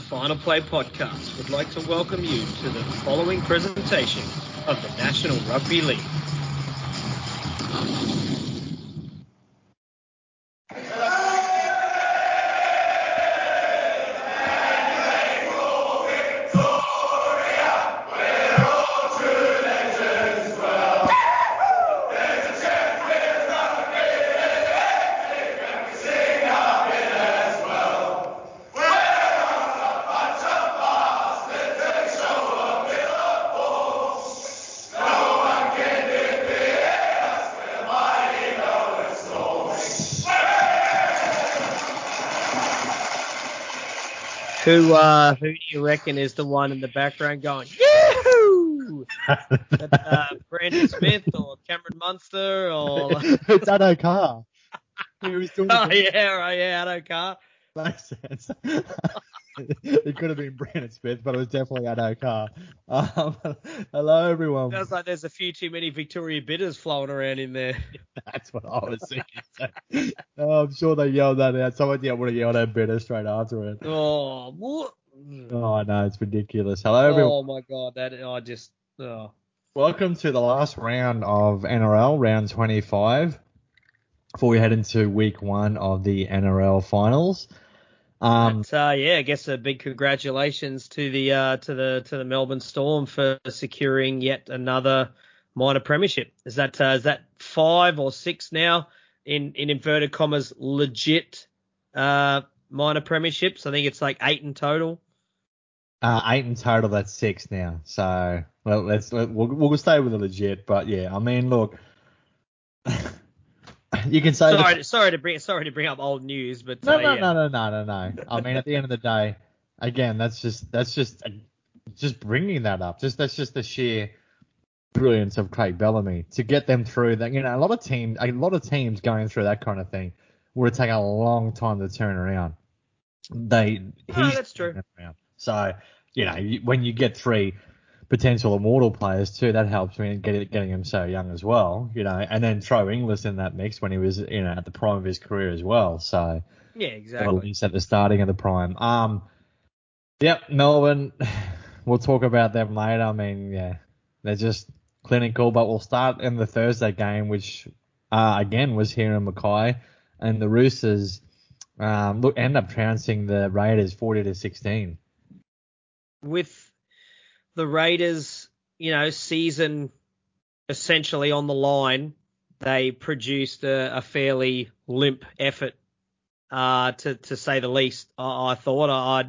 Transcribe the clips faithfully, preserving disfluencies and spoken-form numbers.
Final Play Podcast would like to welcome you to the following presentation of the National Rugby League. Who uh, who do you reckon is the one in the background going, Yahoo! uh, Brandon Smith or Cameron Munster or it's Addo Carr. He was doing oh yeah, right, yeah, Addo Carr. Makes sense. It could have been Brandon Smith, but it was definitely Addo Carr. Um, hello, everyone. Sounds like there's a few too many Victoria Bitters flowing around in there. That's what I was thinking. Oh, I'm sure they yelled that out. Someone yeah, would have yelled at Bitter straight after it. Oh, what? Oh, I know. It's ridiculous. Hello, everyone. Oh, my God. That I just... Oh. Welcome to the last round of N R L, round twenty-five, before we head into week one of the N R L finals. Um, but, uh, yeah, I guess a big congratulations to the uh, to the to the Melbourne Storm for securing yet another minor premiership. Is that uh, is that five or six now in, in inverted commas legit uh, minor premierships? I think it's like eight in total. Uh, eight in total. That's six now. So well, let's let, we'll, we'll stay with the legit. But yeah, I mean, look, you can say sorry, the, sorry to bring sorry to bring up old news, but no, uh, no, yeah. no, no, no, no, no. I mean, at the end of the day, again, that's just that's just just bringing that up. Just that's just the sheer brilliance of Craig Bellamy to get them through that. You know, a lot of teams, a lot of teams going through that kind of thing would have taken a long time to turn around. They, Oh, he's that's true. around. So, you know, you, when you get three potential immortal players too, that helps me get, getting him so young as well. You know, and then throw Inglis in that mix when he was, you know, at the prime of his career as well. So, yeah, exactly. At least at the starting of the prime. Um, yep, Melbourne. We'll talk about them later. I mean, yeah, they're just clinical. But we'll start in the Thursday game, which uh, again was here in Mackay, and the Roosters um, look end up trouncing the Raiders forty to sixteen. With the Raiders, you know, season essentially on the line, they produced a, a fairly limp effort, uh, to to say the least. I, I thought I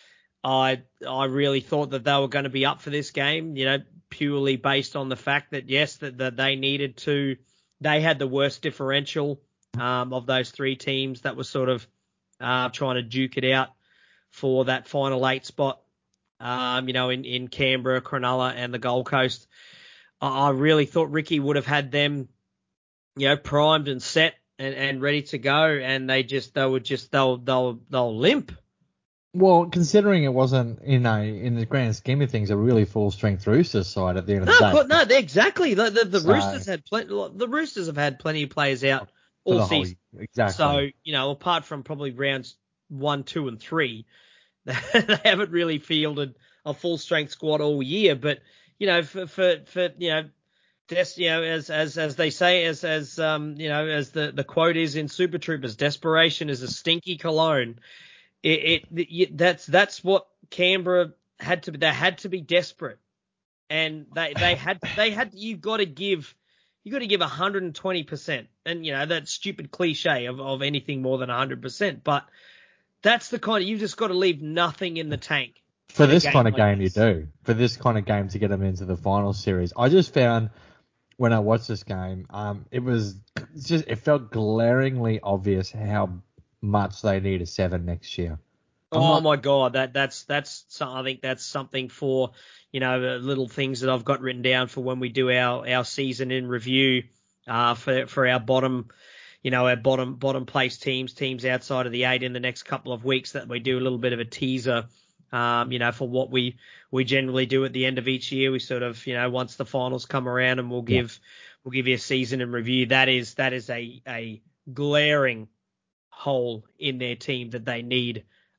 I I really thought that they were going to be up for this game, you know, purely based on the fact that yes, that, that they needed to. They had the worst differential um, of those three teams that was sort of uh, trying to duke it out for that final eight spot. Um, you know, in, in Canberra, Cronulla, and the Gold Coast. I, I really thought Ricky would have had them, you know, primed and set and, and ready to go, and they just they were just they'll they'll they'll limp. Well, considering it wasn't, you know, in the grand scheme of things, a really full strength Roosters side at the end of No, the day. no, exactly. The the, the So, Roosters had plenty. The Roosters have had plenty of players out for all the whole, season. exactly. So you know, apart from probably rounds one, two, and three, they haven't really fielded a full strength squad all year. But you know, for for, for you know, des, you know, as as as they say, as as um, you know, as the, the quote is in Super Troopers, desperation is a stinky cologne. It, it, it that's that's what Canberra had to be. They had to be desperate, and they they had they had. You've got to give. You got to give one hundred twenty percent, and you know that stupid cliche of, of anything more than one hundred percent. But that's the kind of, you've just got to leave nothing in the tank. For this kind of like game, this. you do. For this kind of game to get them into the final series, I just found when I watched this game, um, it was just it felt glaringly obvious how much they need a seven next year. I'm Oh not, my God, that that's that's so- I think that's something for, you know, the little things that I've got written down for when we do our, our season in review, uh, for for our bottom, you know, our bottom bottom place teams, teams outside of the eight in the next couple of weeks, that we do a little bit of a teaser, um, you know, for what we we generally do at the end of each year. We sort of, you know, once the finals come around, and we'll give yeah. we'll give you a season in review. That is that is a a glaring hole in their team that they need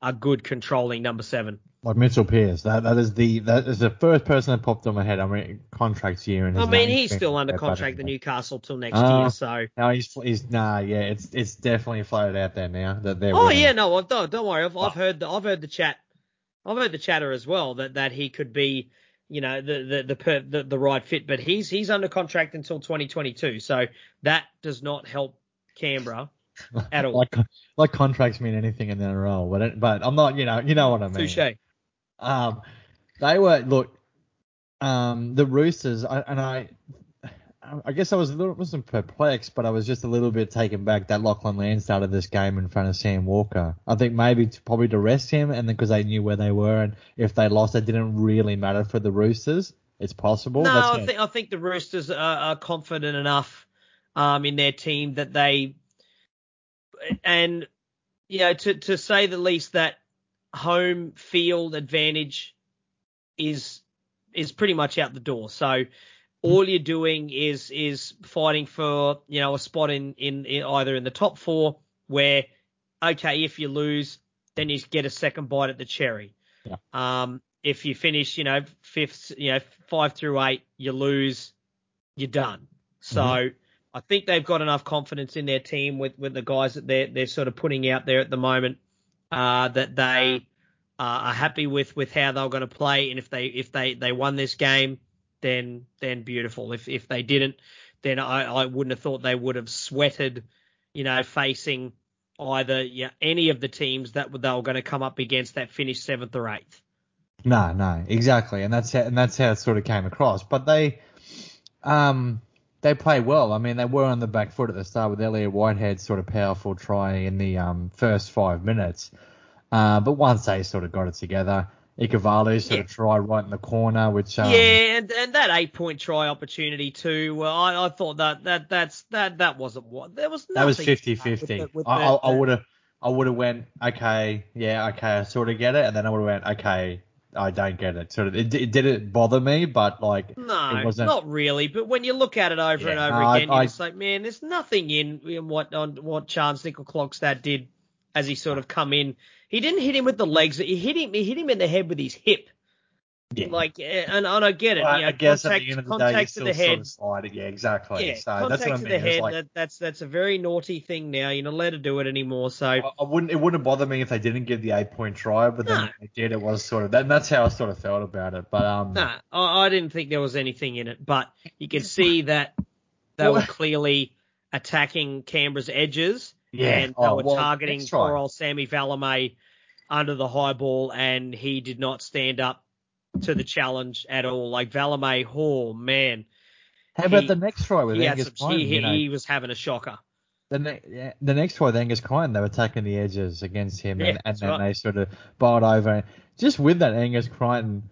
a good controlling number seven. Like Mitchell Pearce, that that is the that is the first person that popped in my head. I mean, contracts year and his I mean, name's he's been still under there, contract but to anyway. Newcastle till next Uh, year, so. No, he's he's nah, yeah, it's it's definitely floated out there now that they're Oh winning. yeah, no, I've- don't don't worry. I've, Oh. I've heard the, I've heard the chat. I've heard the chatter as well that, that he could be, you know, the the the, per, the the right fit. But he's he's under contract until twenty twenty-two, so that does not help Canberra at all. like like contracts mean anything in the N R L, but it, but I'm not, you know, you know what I mean. Touche. Um, they were look, um, the Roosters, I, and I, I guess I was a little wasn't perplexed, but I was just a little bit taken back that Lachlan Land started this game in front of Sam Walker. I think maybe to, probably to rest him, and then because they knew where they were, and if they lost, it didn't really matter for the Roosters. It's possible. No, That's I not- think I think the Roosters are, are confident enough um, in their team that they, and you know, to to say the least, that home field advantage is is pretty much out the door. So all you're doing is is fighting for, you know, a spot in, in, in either in the top four where, okay, if you lose, then you get a second bite at the cherry. Yeah. Um, if you finish, you know, fifth, you know, five through eight, you lose, you're done. So Mhm. I think they've got enough confidence in their team with, with the guys that they're, they're sort of putting out there at the moment, uh, that they uh, are happy with, with how they're going to play. And if they, if they, they won this game, then, then beautiful. If, if they didn't, then I, I wouldn't have thought they would have sweated, you know, facing either yeah, any of the teams that they were going to come up against that finished seventh or eighth. No, no, exactly, and that's how, and that's how it sort of came across. But they, um, they play well. I mean, they were on the back foot at the start with Elliot Whitehead's sort of powerful try in the um first five minutes. Uh, but once they sort of got it together, Ikavalu sort Yeah. of tried right in the corner, which um, Yeah, and, and that eight point try opportunity too. Well, I, I thought that that that's that that wasn't what there was. that was Nothing fifty-fifty. with the, with I, the, I, I the- would have, I would have went, okay, yeah, okay, I sort of get it, and then I would have went, okay, I don't get it. Sort of, it, it didn't bother me, but like, No, it wasn't. not really. But when you look at it over Yeah, and over no, I- again, you're I- just like, man, there's nothing in, in what on what Chance Nickel Clockstad did as he sort of come in. He didn't hit him with the legs. He hit him. He hit him in the head with his hip. Yeah. Like, eh, and, and I get it. Well, you know, I guess contact, at the end of the day, you contact to still the sort head. of slide it. Yeah, exactly. Yeah, so that's contact what I to mean. the It's head. like, that, that's that's a very naughty thing now. You're not allowed to do it anymore. So I, I wouldn't. It wouldn't bother me if they didn't give the eight point try, but then No. when they did, it was sort of that. And that's how I sort of felt about it. But um, nah, I, I didn't think there was anything in it. But you could see that they were Well- clearly attacking Canberra's edges. Yeah. And they Oh, were well, targeting next try. poor old Sammy Valame under the high ball, and he did not stand up to the challenge at all. Like Valame, oh man, how about he- the next try with he, had Angus some, Crichton? he, You know, he was having a shocker. the ne- yeah, the next try with Angus Crichton, they were attacking the edges against him, Yeah, and, and that's then right. they sort of bowled over. Just with that Angus Crichton.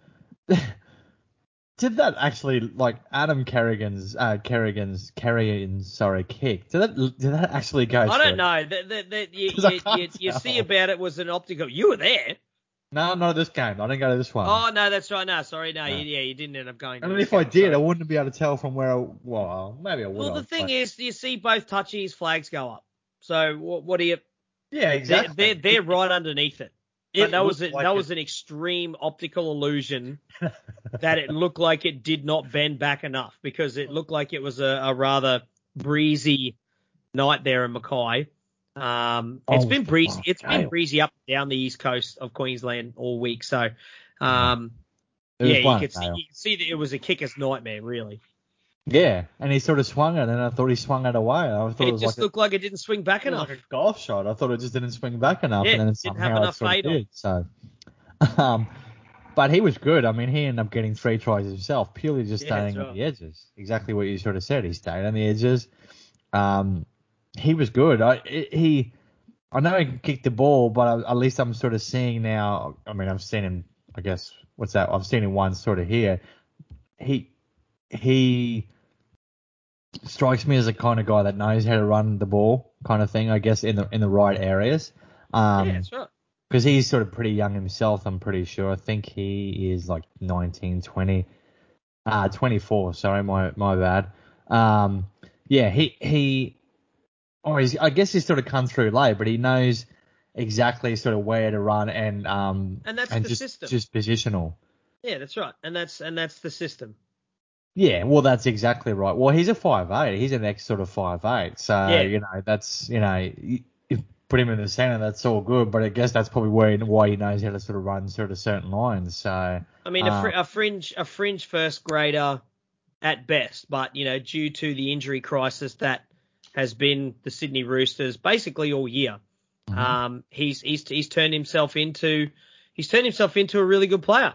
Did that actually, like Adam Kerrigan's, uh, Kerrigan's, Kerrigan's, sorry, kick? Did that, did that actually go? I don't through? know. The, the, the, you, 'Cause I you, can't you, you see tell. about it was an optical. You were there. No, not this game. I didn't go to this one. Oh no, that's right. No, sorry, no, No. you, yeah, you didn't end up going. To and this if I game, did, sorry. I wouldn't be able to tell from where. I, well, maybe I would. Well, the have, thing but- is, you see both touchies flags go up. So what, what do you? yeah, They're, exactly. they're, they're right underneath it. But It that was a, looked like that it- was an extreme optical illusion that it looked like it did not bend back enough, because it looked like it was a, a rather breezy night there in Mackay. Um, Oh, it's it been was breezy. fucking It's been gale. breezy up and down the east coast of Queensland all week. So, um, It was yeah, you one could see gale. you could see that it was a kicker's nightmare, really. Yeah, and he sort of swung it, and I thought he swung it away. I thought it, It was just like looked like it didn't swing back a, it was enough. like a golf shot. I thought it just didn't swing back enough, Yeah, and then didn't somehow have it enough sort of fade on. did. So, um, but he was good. I mean, he ended up getting three tries himself, purely just Yeah, staying that's on right. the edges. Exactly what you sort of said. He stayed on the edges. Um, he was good. I he, I know he can kick the ball, but I, at least I'm sort of seeing now. I mean, I've seen him. I guess what's that? I've seen him once, sort of here. He he strikes me as the kind of guy that knows how to run the ball, kind of thing. I guess in the in the right areas. Um, Yeah, that's right. Because he's sort of pretty young himself, I'm pretty sure. I think he is like nineteen, twenty, uh, twenty-four. Sorry, my my bad. Um, yeah, he he. Oh, he's, I guess he's sort of come through late, but he knows exactly sort of where to run and um And that's and the just system. just positional. Yeah, that's right. And that's and that's the system. Yeah, well, that's exactly right. Well, he's a five eight. He's an ex sort of five eight. So, Yeah. you know, that's, you know, you, you put him in the center, that's all good. But I guess that's probably where why he knows how to sort of run sort of certain lines. So, I mean, a, fr- um, a fringe a fringe first grader at best, but you know, due to the injury crisis that has been the Sydney Roosters basically all year, mhm. um, he's he's he's turned himself into he's turned himself into a really good player.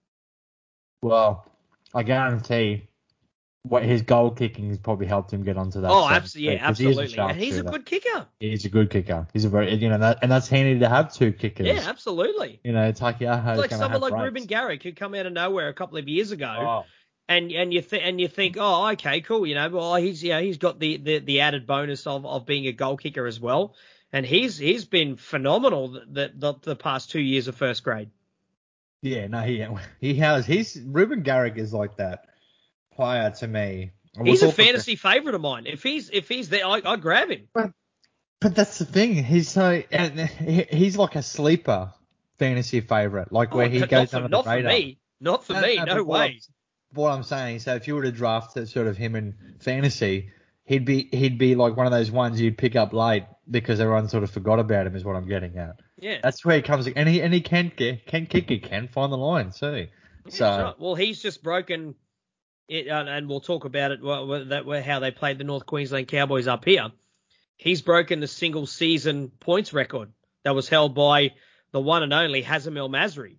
Well, I guarantee what his goal kicking has probably helped him get onto that Oh, side. absolutely, yeah, Because he is a absolutely, and he's a sharpshooter. good kicker. He's a good kicker. He's a very, you know, that, and that's handy to have two Yeah, kickers. absolutely. You know, Takiaho It's is like going to someone have like breaks. Ruben Garrick who come out of nowhere a couple of years ago, Oh, and and you th- and you think, oh, okay, cool, you know, well, he's yeah, he's got the, the, the added bonus of, of being a goal kicker as well, and he's he's been phenomenal the the, the past two years of first grade. yeah, no, he he has. He's Ruben Garrick is like that player to me. And we'll He's a talk about- fantasy favorite of mine. If he's if he's there, I I grab him. But, but that's the thing. He's so and he- he's like a sleeper fantasy favorite, like Oh, where he no, goes not for under the not for radar. me, not for No, me, no, no but what I'm, way. what I'm saying, so if you were to draft sort of him in fantasy, he'd be he'd be like one of those ones you'd pick up late because everyone sort of forgot about him. Is what I'm getting at. Yeah. That's where he comes, and he and he can get can kick, he can find the line too. Yeah, So that's right. Well, he's just broken it, and, and we'll talk about it. Well, that how they played the North Queensland Cowboys up here. He's broken the single season points record that was held by the one and only Hazem El Masri.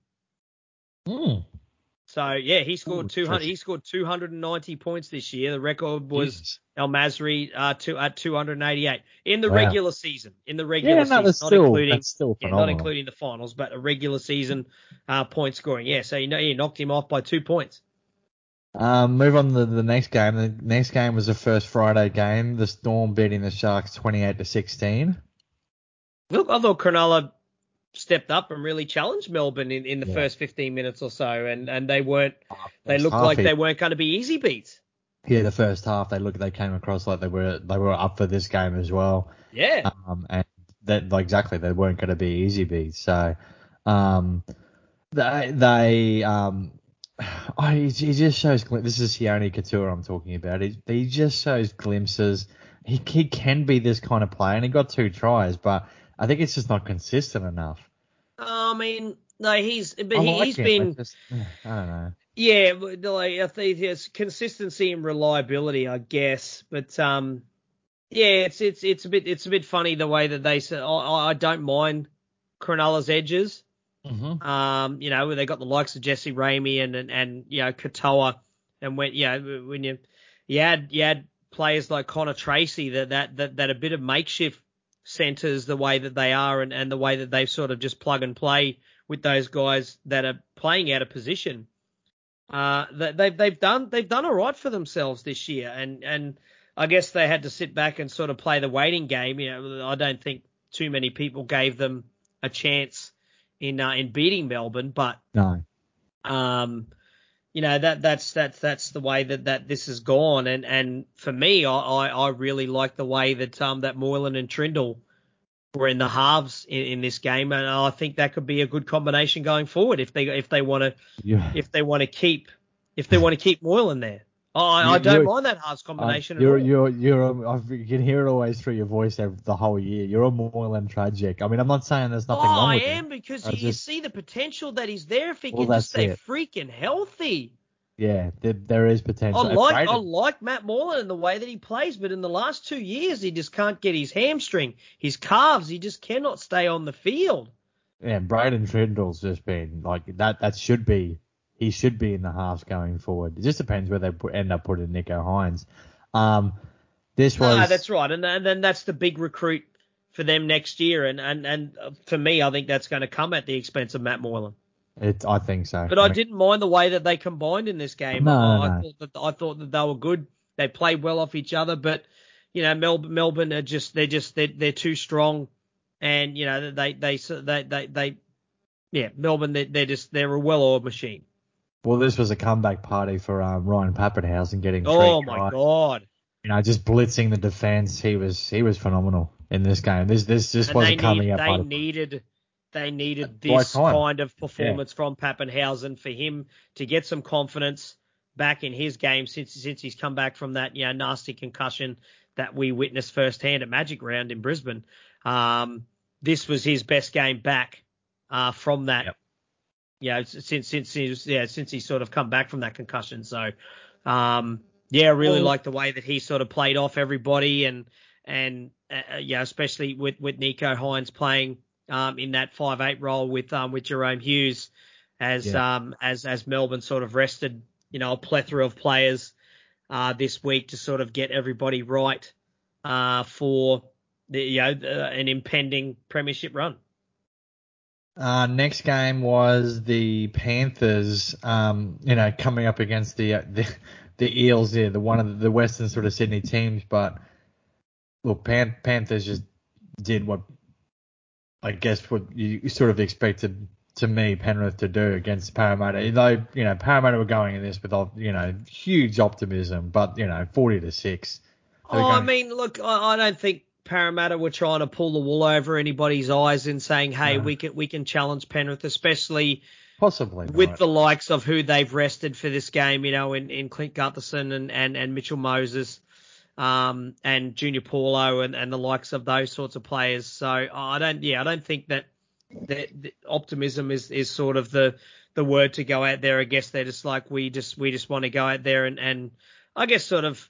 mm, So yeah, he scored ooh, two hundred. He scored two hundred ninety points this year. The record was Jesus. El Masri uh, to, at two hundred eighty-eight in the Wow. regular season. In the regular Yeah, no, season, that's not still including that's still yeah, phenomenal. not including the finals, but a regular season uh, point scoring. Yeah, so you know he knocked him off by two points. Um, move on to the next game. The next game was the first Friday game. The Storm beating the Sharks twenty-eight to sixteen. Look, I thought Cronulla stepped up and really challenged Melbourne in, in the Yeah. first fifteen minutes or so, and, and they weren't. They First looked half, like he- they weren't going to be easy beats. Yeah, the first half they looked they came across like they were they were up for this game as well. Yeah. Um, and that like exactly they weren't going to be easy beats. So, um, they they um, oh, he, he just shows glim- this is Sione Couture I'm talking about. He he just shows glimpses. He he can be this kind of player, and he got two tries, but I think it's just not consistent enough. I mean, no, he's but I he, like he's him. been. I just I don't know. Yeah, but like I think there's consistency and reliability, I guess. But um, yeah, it's it's it's a bit it's a bit funny the way that they say. I, I don't mind Cronulla's edges. Mm-hmm. Um, you know, where they got the likes of Jesse Ramey and and, and you know Katoa, and when you know when you you had you had players like Connor Tracy that that that that a bit of makeshift centers the way that they are and and the way that they've sort of just plug and play with those guys that are playing out of position. Uh, they've they've done they've done all right for themselves this year, and and I guess they had to sit back and sort of play the waiting game. You know, I don't think too many people gave them a chance in uh, in beating Melbourne, but No. um, you know that that's that's that's the way that, that this has gone, and and for me, I, I, I really like the way that um that Moylan and Trindle were in the halves in, in this game, and I think that could be a good combination going forward if they if they want to. Yeah. If they want to keep, if they want to keep Moylan there, I, You- I don't you're- mind that halves Um, combination you're, at all. you're, you're, a, I you can hear it always through your voice every, the whole year. You're a Moylan tragic. I mean, I'm not saying there's Oh, nothing wrong I with am him. because I you, you just- see the potential that he's there if he Well, can just that's stay it. freaking healthy. Yeah, there, there is I potential. And like I Braden- like Matt Moylan and the way that he plays, but in the last two years he just can't get his hamstring, his calves. He just cannot stay on the field. yeah, Braden Trindle's just been like that. That should be he should be in the halves going forward. It just depends where they put, end up putting Nico Hines. Um, this was No, that's right, and and then that's the big recruit for them next year, and and and for me, I think that's going to come at the expense of Matt Moylan. it. I think so. But I, mean, didn't mind the way that they combined in this game. No, I, no, I no. thought that I thought that they were good. They played well off each other, but you know, Melbourne, Melbourne are just they're just they're, they're too strong, and you know they they they they, they yeah, Melbourne they're, they're just they're a well-oiled machine. Well, this was a comeback party for um, Ryan Pappenhausen getting three Oh my tries. God! You know, just blitzing the defense. He was he was phenomenal. in this game. This this just and wasn't they coming need, up. They by the, needed they needed right this time. kind of performance yeah. from Pappenhausen for him to get some confidence back in his game since since he's come back from that you know nasty concussion that we witnessed firsthand at Magic Round in Brisbane. Um, this was his best game back uh, from that. Yep. You know, since since he's yeah since he's sort of come back from that concussion. So, um, yeah, I really well, like the way that he sort of played off everybody, and and uh, yeah, especially with, with Nico Hines playing um, in that five eight role with um with Jerome Hughes, as yeah. um as as Melbourne sort of rested you know a plethora of players uh, this week to sort of get everybody right uh, for the you know the, an impending premiership run. Uh, next game was the Panthers, um, you know, coming up against the uh, the, the Eels there, the one of the, the Western sort of Sydney teams. But look, Pan- Panthers just did what I guess what you sort of expected to me Penrith to do against Parramatta. Though you know Parramatta were going in this with you know huge optimism, but you know forty to six. Oh, going... I mean, look, I, I don't think Parramatta were trying to pull the wool over anybody's eyes in saying, hey, no. we can we can challenge Penrith, especially possibly with not. the likes of who they've rested for this game, you know, in, in Clint Gutherson and, and, and Mitchell Moses um, and Junior Paulo and, and the likes of those sorts of players. So I don't, yeah, I don't think that, that, that optimism is, is sort of the, the word to go out there. I guess they're just like, we just, we just want to go out there and, and I guess sort of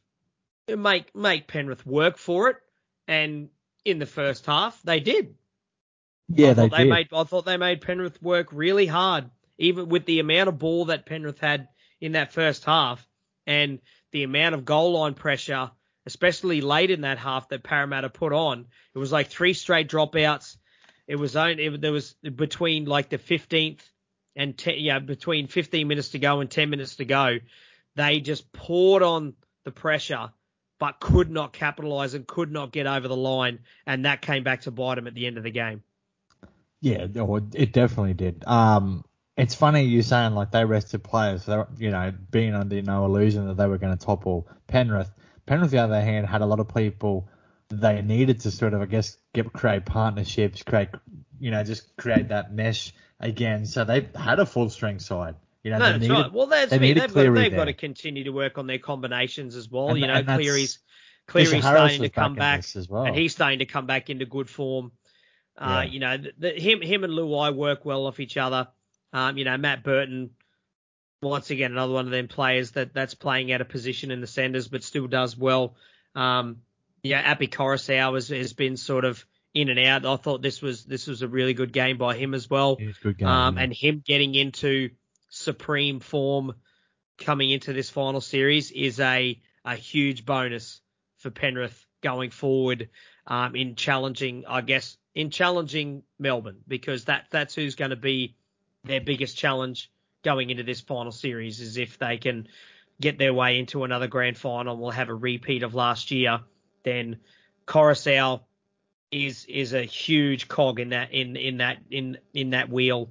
make, make Penrith work for it. And in the first half, they did. Yeah, I thought they, they did. made. I thought they made Penrith work really hard, even with the amount of ball that Penrith had in that first half, and the amount of goal line pressure, especially late in that half, that Parramatta put on. It was like three straight dropouts. It was only it, there was between like the fifteenth and ten, yeah, between fifteen minutes to go and ten minutes to go, they just poured on the pressure, but could not capitalize and could not get over the line. And that came back to bite them at the end of the game. Yeah, it definitely did. Um, it's funny you saying like they rested players, so you know, being under no illusion that they were going to topple Penrith. Penrith, on the other hand, had a lot of people they needed to sort of, I guess, get create partnerships, create, you know, just create that mesh again. So they had a full strength side. You know, no, they that's needed, right. Well, that's they me. They've, got, they've got to continue to work on their combinations as well. And, you know, Cleary's Cleary's starting to come back, as well. and he's starting to come back into good form. Uh, yeah. You know, the, the, him him and Luai work well off each other. Um, you know, Matt Burton, once again, another one of them players that, that's playing out of position in the centres, but still does well. Um, yeah, Api Coruscant has, has been sort of in and out. I thought this was this was a really good game by him as well. It was a good game, um, yeah. And him getting into supreme form coming into this final series is a, a huge bonus for Penrith going forward um, in challenging, I guess, in challenging Melbourne, because that that's who's going to be their biggest challenge going into this final series, is if they can get their way into another grand final. We'll have a repeat of last year. Then Coruscant is is a huge cog in that in in that in in that wheel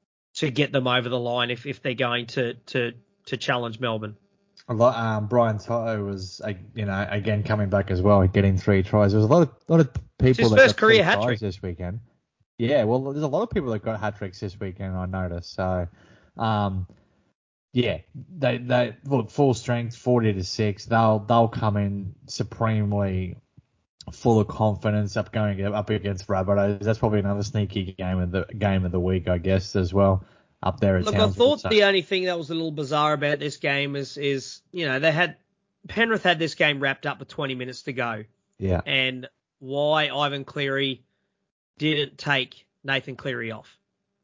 to get them over the line if, if they're going to to to challenge Melbourne. A lot. Um, Brian Toto was, you know, again coming back as well, getting three tries. There was a lot of lot of people it's his that first got career three hat trick tries this weekend. Yeah, well, there's a lot of people that got hat tricks this weekend, I noticed. So, um, yeah, they they look full strength, forty to six. They'll they'll come in supremely full of confidence up going up against Rabbitohs. That's probably another sneaky game of the game of the week, I guess, as well. Up there at Look, Townsville, I thought so. the only thing that was a little bizarre about this game is, is, you know, they had, Penrith had this game wrapped up with twenty minutes to go. Yeah. And why Ivan Cleary didn't take Nathan Cleary off.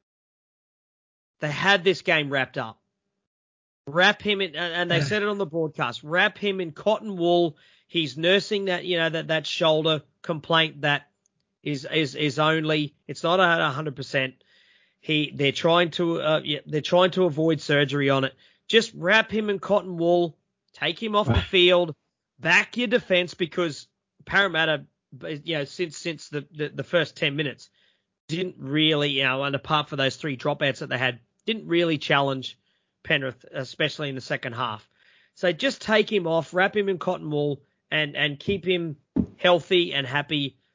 They had this game wrapped up. Wrap him in, and they said it on the broadcast, wrap him in cotton wool. He's nursing that, you know, that, that shoulder complaint that is, is, is only, it's not at one hundred percent. He, they're trying to, uh, yeah, they're trying to avoid surgery on it. Just wrap him in cotton wool, take him off the field, back your defense, because Parramatta, you know, since since the, the, the first ten minutes, didn't really, you know, and apart from those three dropouts that they had, didn't really challenge Penrith, especially in the second half. So just take him off, wrap him in cotton wool, and and keep him healthy and happy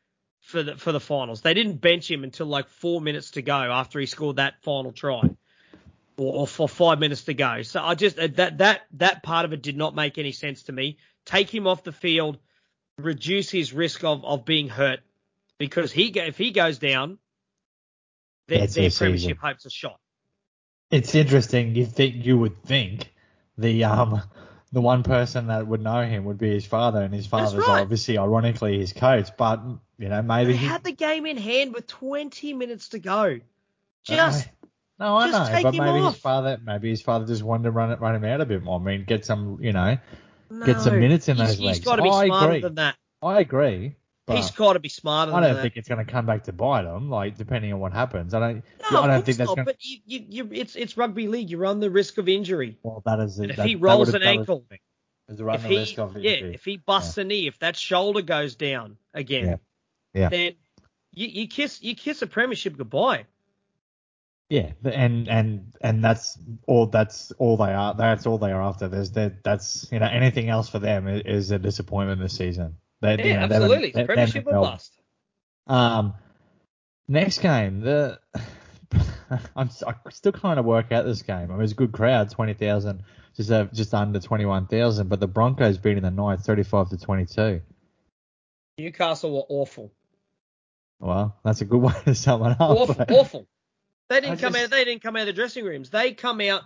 for the for the finals. They didn't bench him until like four minutes to go after he scored that final try, or, or for five minutes to go. So I just that that that part of it did not make any sense to me. Take him off the field, reduce his risk of, of being hurt, because he if he goes down, their, their premiership hopes are shot. It's interesting. You think you would think the um the one person that would know him would be his father, and his father's right. obviously, ironically, his coach. But you know, maybe they he had the game in hand with twenty minutes to go. Just no, I just know, take but him maybe off. his father, maybe his father just wanted to run it, run him out a bit more. I mean, get some, you know, no, get some minutes in he's, those he's legs. He's got to be I smarter agree. than that. I agree. But he's got to be smarter than I don't that. think it's going to come back to bite him, like, depending on what happens. I don't. No, I don't of think course that's not. going. But you, you, you, it's it's rugby league. You run the risk of injury. Well, that is. And if that, he rolls an that ankle, is run if the he, risk of yeah, injury. if he busts yeah. a knee, if that shoulder goes down again, yeah, yeah. then you, you kiss you kiss a premiership goodbye. Yeah, and and and that's all. That's all they are. That's all they are after. There's that. That's you know anything else for them is, is a disappointment this season. They, Yeah, you know, absolutely. They're, premiership they're or bust. Um, next game, the I'm I still kind of work out this game. I mean, it's a good crowd, twenty thousand, just uh, just under twenty one thousand. But the Broncos beating the Knights thirty five to twenty two. Newcastle were awful. Well, that's a good way to sum it up. Awful, but... awful. They didn't I come just... out. They didn't come out of the dressing rooms. They come out.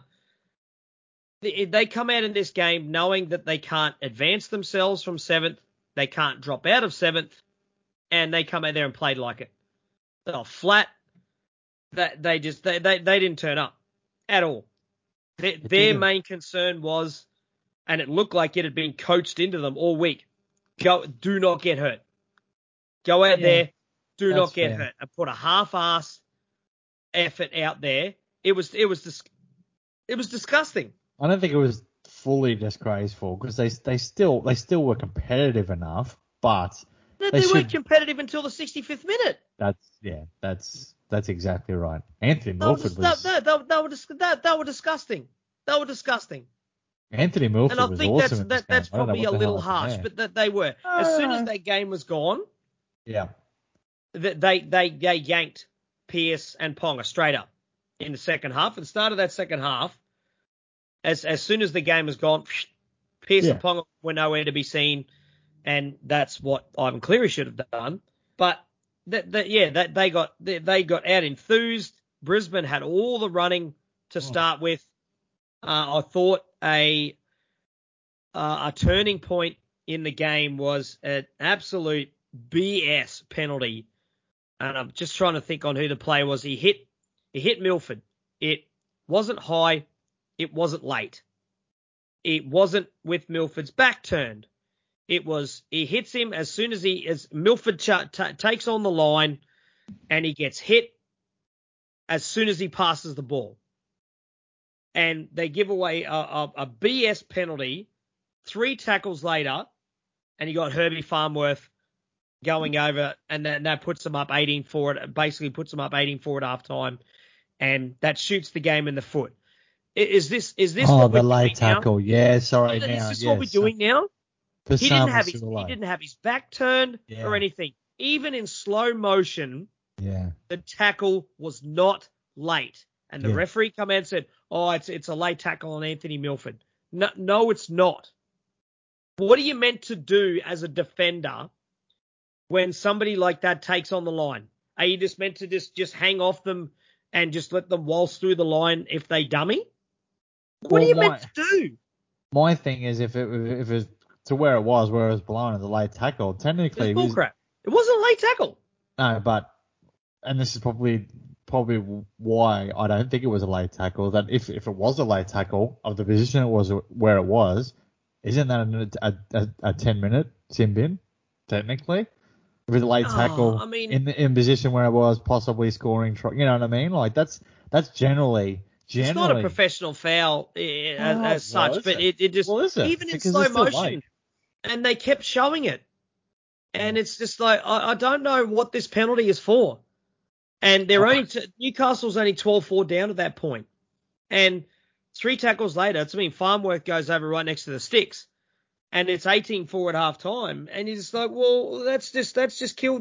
They, they come out in this game knowing that they can't advance themselves from seventh. They can't drop out of seventh, and they come out there and played like it. They were flat. That they just they, they they didn't turn up at all. Their, their main concern was, and it looked like it had been coached into them all week. Go, do not get hurt. Go out yeah, there, do not get fair. hurt, and put a half-ass effort out there. It was it was it was disgusting. I don't think it was fully disgraceful because they they still they still were competitive enough, but they, they, they should, weren't competitive until the sixty-fifth minute. That's yeah, that's that's exactly right. Anthony Milford that was they, they, they, were that, they were disgusting. They were disgusting. Anthony Milford and I was think awesome. that's that, that's probably a little harsh, but that they were uh, as soon as that game was gone. Yeah, they they they, they yanked Pearce and Ponga straight up in the second half. At the start of that second half, as as soon as the game was gone, Pearce yeah. and Ponga were nowhere to be seen, and that's what Ivan Cleary should have done. But that that yeah, that they got they, they got out enthused. Brisbane had all the running to start oh. with. Uh, I thought a uh, a turning point in the game was an absolute B S penalty, and I'm just trying to think on who the play was. He hit he hit Milford. It wasn't high, it wasn't late. It wasn't with Milford's back turned. It was he hits him as soon as he as Milford ch- t- takes on the line, and he gets hit as soon as he passes the ball. And they give away a, a, a B S penalty three tackles later, and you got Herbie Farnworth going over, and that, that puts them up eighteen four. It basically puts them up eighteen four at halftime, and that shoots the game in the foot. Is this is this oh, what we're the late tackle? Now? Yeah, sorry. Is now, this yes. what we're doing now? For he some, didn't have his he didn't have his back turned yeah. or anything. Even in slow motion, yeah, the tackle was not late. And the yeah. referee come out and said, oh, it's it's a late tackle on Anthony Milford. No, no, it's not. What are you meant to do as a defender when somebody like that takes on the line? Are you just meant to just, just hang off them and just let them waltz through the line if they dummy? What well, are you my, meant to do? My thing is if it if it's to where it was, where it was below as a late tackle, technically it was bullcrap. It wasn't a late tackle. No, but and this is probably probably why I don't think it was a late tackle. That if, if it was a late tackle of the position it was where it was, isn't that a, a, a ten minute sin bin technically? If it was a late tackle oh, I mean, in in position where it was, possibly scoring, you know what I mean? Like that's that's generally generally it's not a professional foul uh, as, oh, as such, well, but it, it just well, it? even in because slow motion, late. And they kept showing it, and it's just like I, I don't know what this penalty is for. And they're only t- Newcastle's only twelve four down at that point. And three tackles later, it's I mean Farnworth goes over right next to the sticks, and it's eighteen four at half time. And you're just like, well, that's just that's just killed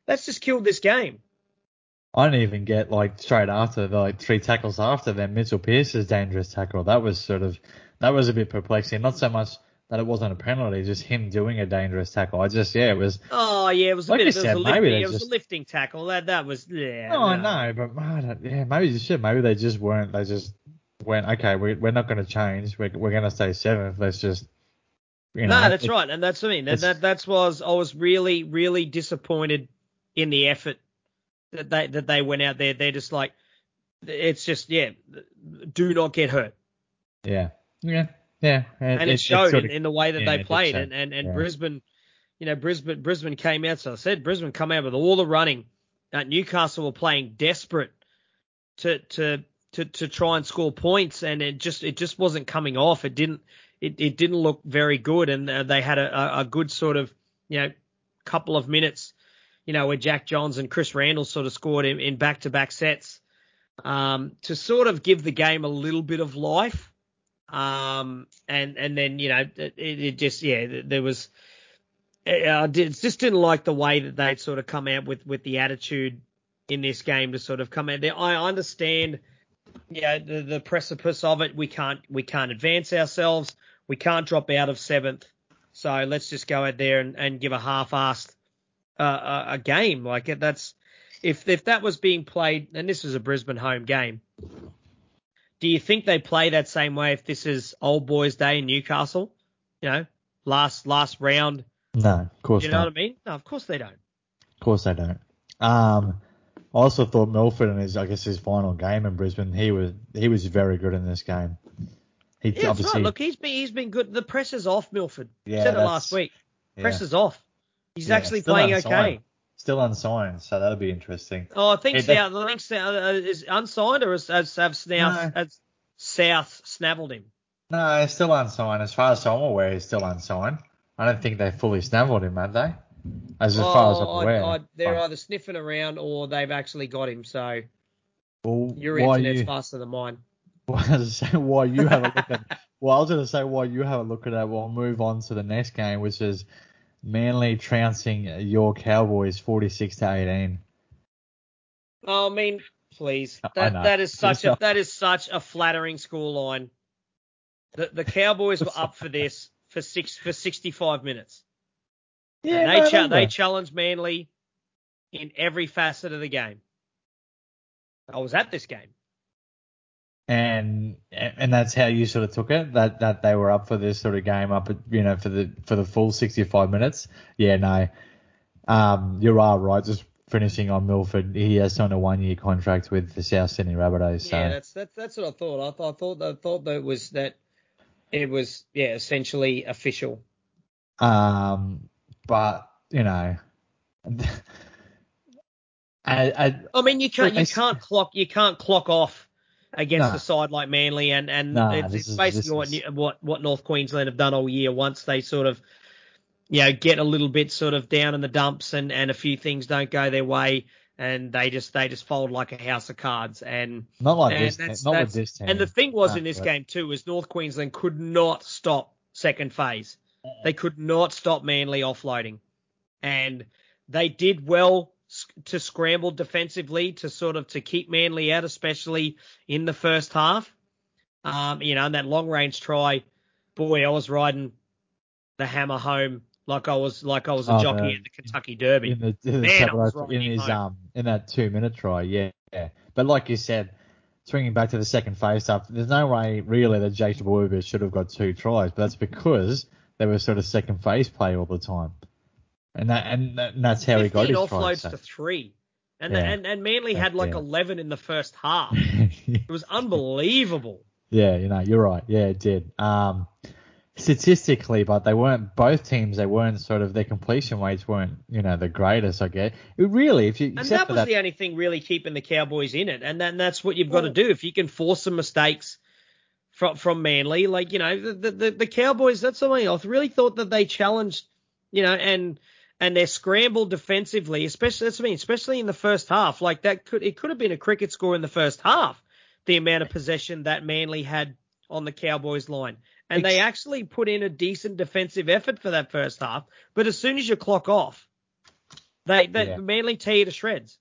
That's just killed this game. I didn't even get like straight after the like three tackles after then Mitchell Pearce's dangerous tackle. That was sort of that was a bit perplexing. Not so much that it wasn't a penalty, just him doing a dangerous tackle. I just yeah, it was. Oh yeah, it was a like bit. you It was said, a maybe lifting. they It was just. a lifting tackle. That that was yeah. Oh No. no, but I don't, yeah, maybe you should. Maybe they just weren't. They just went okay. We we're not going to change. We're we're going to stay seventh. Let's just. You know, No, that's it, right, and that's what I mean. That that that's was I was really really disappointed in the effort that they that they went out there. They're just like, it's just yeah, do not get hurt. Yeah, yeah, yeah. It, And it, it showed sort in, of, in the way that yeah, they it did played, show. and and and Yeah. Brisbane, you know, Brisbane Brisbane came out. So I said Brisbane come out with all the running. Uh, Newcastle were playing desperate to to to to try and score points, and it just it just wasn't coming off. It didn't it, it didn't look very good, and uh, they had a, a good sort of you know couple of minutes, you know, where Jack Johns and Chris Randall sort of scored in, in back-to-back sets um, to sort of give the game a little bit of life. Um, and and then you know it, it just yeah there was I did, just didn't like the way that they'd sort of come out with with the attitude in this game to sort of come out there. I understand. Yeah, the, the precipice of it. We can't we can't advance ourselves. We can't drop out of seventh. So let's just go out there and, and give a half-assed uh, a, a game. Like that's if if that was being played, and this is a Brisbane home game. Do you think they play that same way if this is Old Boys Day in Newcastle? You know, last last round. No, of course You know not. what I mean? No, of course they don't. Of course they don't. Um, I also thought Milford in his, I guess, his final game in Brisbane, he was he was very good in this game. He Yeah, that's obviously, right. Look, he's been he's been good. The pressure's off Milford. yeah, Said it that's last week. yeah, Pressure's off. He's yeah, actually still playing unsigned, okay. still unsigned, so that'll be interesting. Oh, I think Yeah, South, I think South uh, is unsigned, or has, has, have South, no, has South snavelled him? no, he's still unsigned. As far as I'm aware, he's still unsigned. I don't think they fully snaffled him, have they? As, as far as I'm Oh, I, aware. I, they're But, either sniffing around or they've actually got him. So well, your why internet's you? faster than mine. Well, I was gonna say why you have a look at. Well, I was going to say why you have a look at it. We'll move on to the next game, which is Manly trouncing your Cowboys forty-six to eighteen. Oh, I mean, please, I that know. that is such a that is such a flattering scoreline. The the Cowboys were up for this for six for sixty-five minutes. Yeah, And they no, cha- they they were. challenged Manly in every facet of the game. I was at this game. And and that's how you sort of took it, that that they were up for this sort of game, up at, you know, for the for the full sixty-five minutes. Yeah, no, um, you are right. Just finishing on Milford, he has signed a one-year contract with the South Sydney Rabbitohs. So. Yeah, that's that's that's what I thought. I thought I thought I thought that it was that it was yeah essentially official. Um, but you know, I, I, I mean, you can't you I can't clock you can't clock off against no, a side like Manly, and and no, it's, this it's is basically this what is what what North Queensland have done all year. Once they sort of you know get a little bit sort of down in the dumps, and and a few things don't go their way, and they just they just fold like a house of cards. And not like and this, that's not with that's this and the team. thing was No, in this but, game too is North Queensland could not stop second phase. They could not stop Manly offloading, and they did well to scramble defensively to sort of to keep Manly out, especially in the first half. Um, you know, and that long range try, boy, I was riding the hammer home like I was like I was a oh, jockey the, at the Kentucky Derby. in the, in the Man, I was Sabado- riding in him his home. um in that two minute try, yeah, yeah. But like you said, swinging back to the second face up, there's no way really that Jake Boyovich should have got two tries, but that's because they were sort of second phase play all the time, and that and, that, and that's how he got fifteen his tries. offloads So. to three. And, Yeah. and and Manly had like Yeah. eleven in the first half. It was unbelievable. Yeah, you know, you're right. Yeah, it did. Um, statistically, but they weren't, both teams, they weren't sort of, their completion rates weren't, you know, the greatest, I guess. It really, if you, And except that for was that. the only thing really keeping the Cowboys in it. And then that's what you've got to do. If you can force some mistakes from from Manly, like, you know, the the, the Cowboys, that's something I really thought that they challenged, you know, and and their scramble defensively, especially that's what I mean, especially in the first half. Like that could it could have been a cricket score in the first half, the amount of possession that Manly had on the Cowboys line. And they actually put in a decent defensive effort for that first half. But as soon as you clock off, They, they Yeah. Manly tee you to shreds.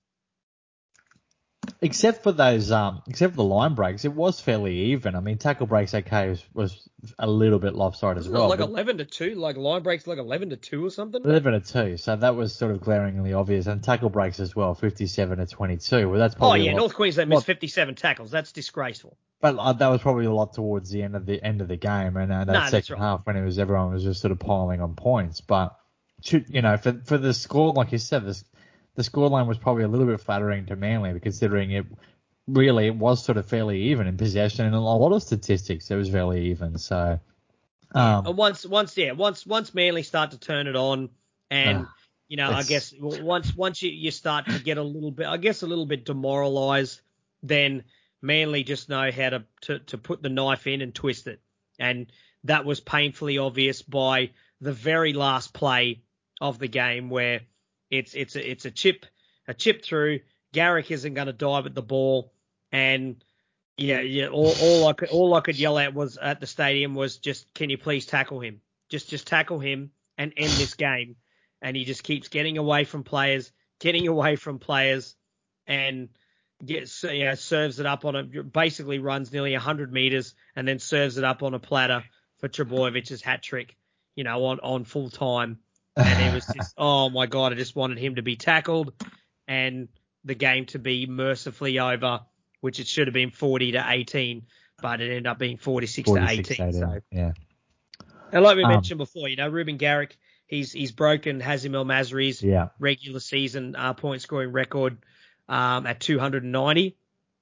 Except for those, um, except for the line breaks, it was fairly even. I mean, tackle breaks, okay, was, was a little bit lopsided as Wasn't it well. like but eleven to two? Like line breaks like eleven to two or something? eleven to two, so that was sort of glaringly obvious. And tackle breaks as well, fifty-seven to twenty-two. Well, that's Oh probably yeah, a lot, North Queensland lot missed fifty-seven tackles. That's disgraceful. but uh, that was probably a lot towards the end of the end of the game, and uh, that No, that's second right. half when it was everyone was just sort of piling on points. But should- you know, for for the score, like you said, this the scoreline was probably a little bit flattering to Manly, considering it really it was sort of fairly even in possession and a lot of statistics. It was fairly even. So, Yeah. um, And once, once, yeah, once, once Manly start to turn it on, and uh, you know, I it's guess once, once you, you start to get a little bit, I guess, a little bit demoralized, then Manly just know how to, to, to put the knife in and twist it, and that was painfully obvious by the very last play of the game where it's it's a it's a chip a chip through. Garrick isn't going to dive at the ball, and yeah, yeah. All, all I could all I could yell at was at the stadium was just, can you please tackle him? Just just tackle him and end this game. And he just keeps getting away from players, getting away from players, and gets you know serves it up on a basically runs nearly one hundred meters and then serves it up on a platter for Trebojevic's hat trick, you know, on on full time. And it was just, oh my God, I just wanted him to be tackled and the game to be mercifully over, which it should have been forty to eighteen, but it ended up being forty-six to eighteen. So, yeah. and like we Um, mentioned before, you know, Ruben Garrick, he's he's broken Hazim El Masri's yeah. regular season uh, point scoring record um, at two hundred ninety.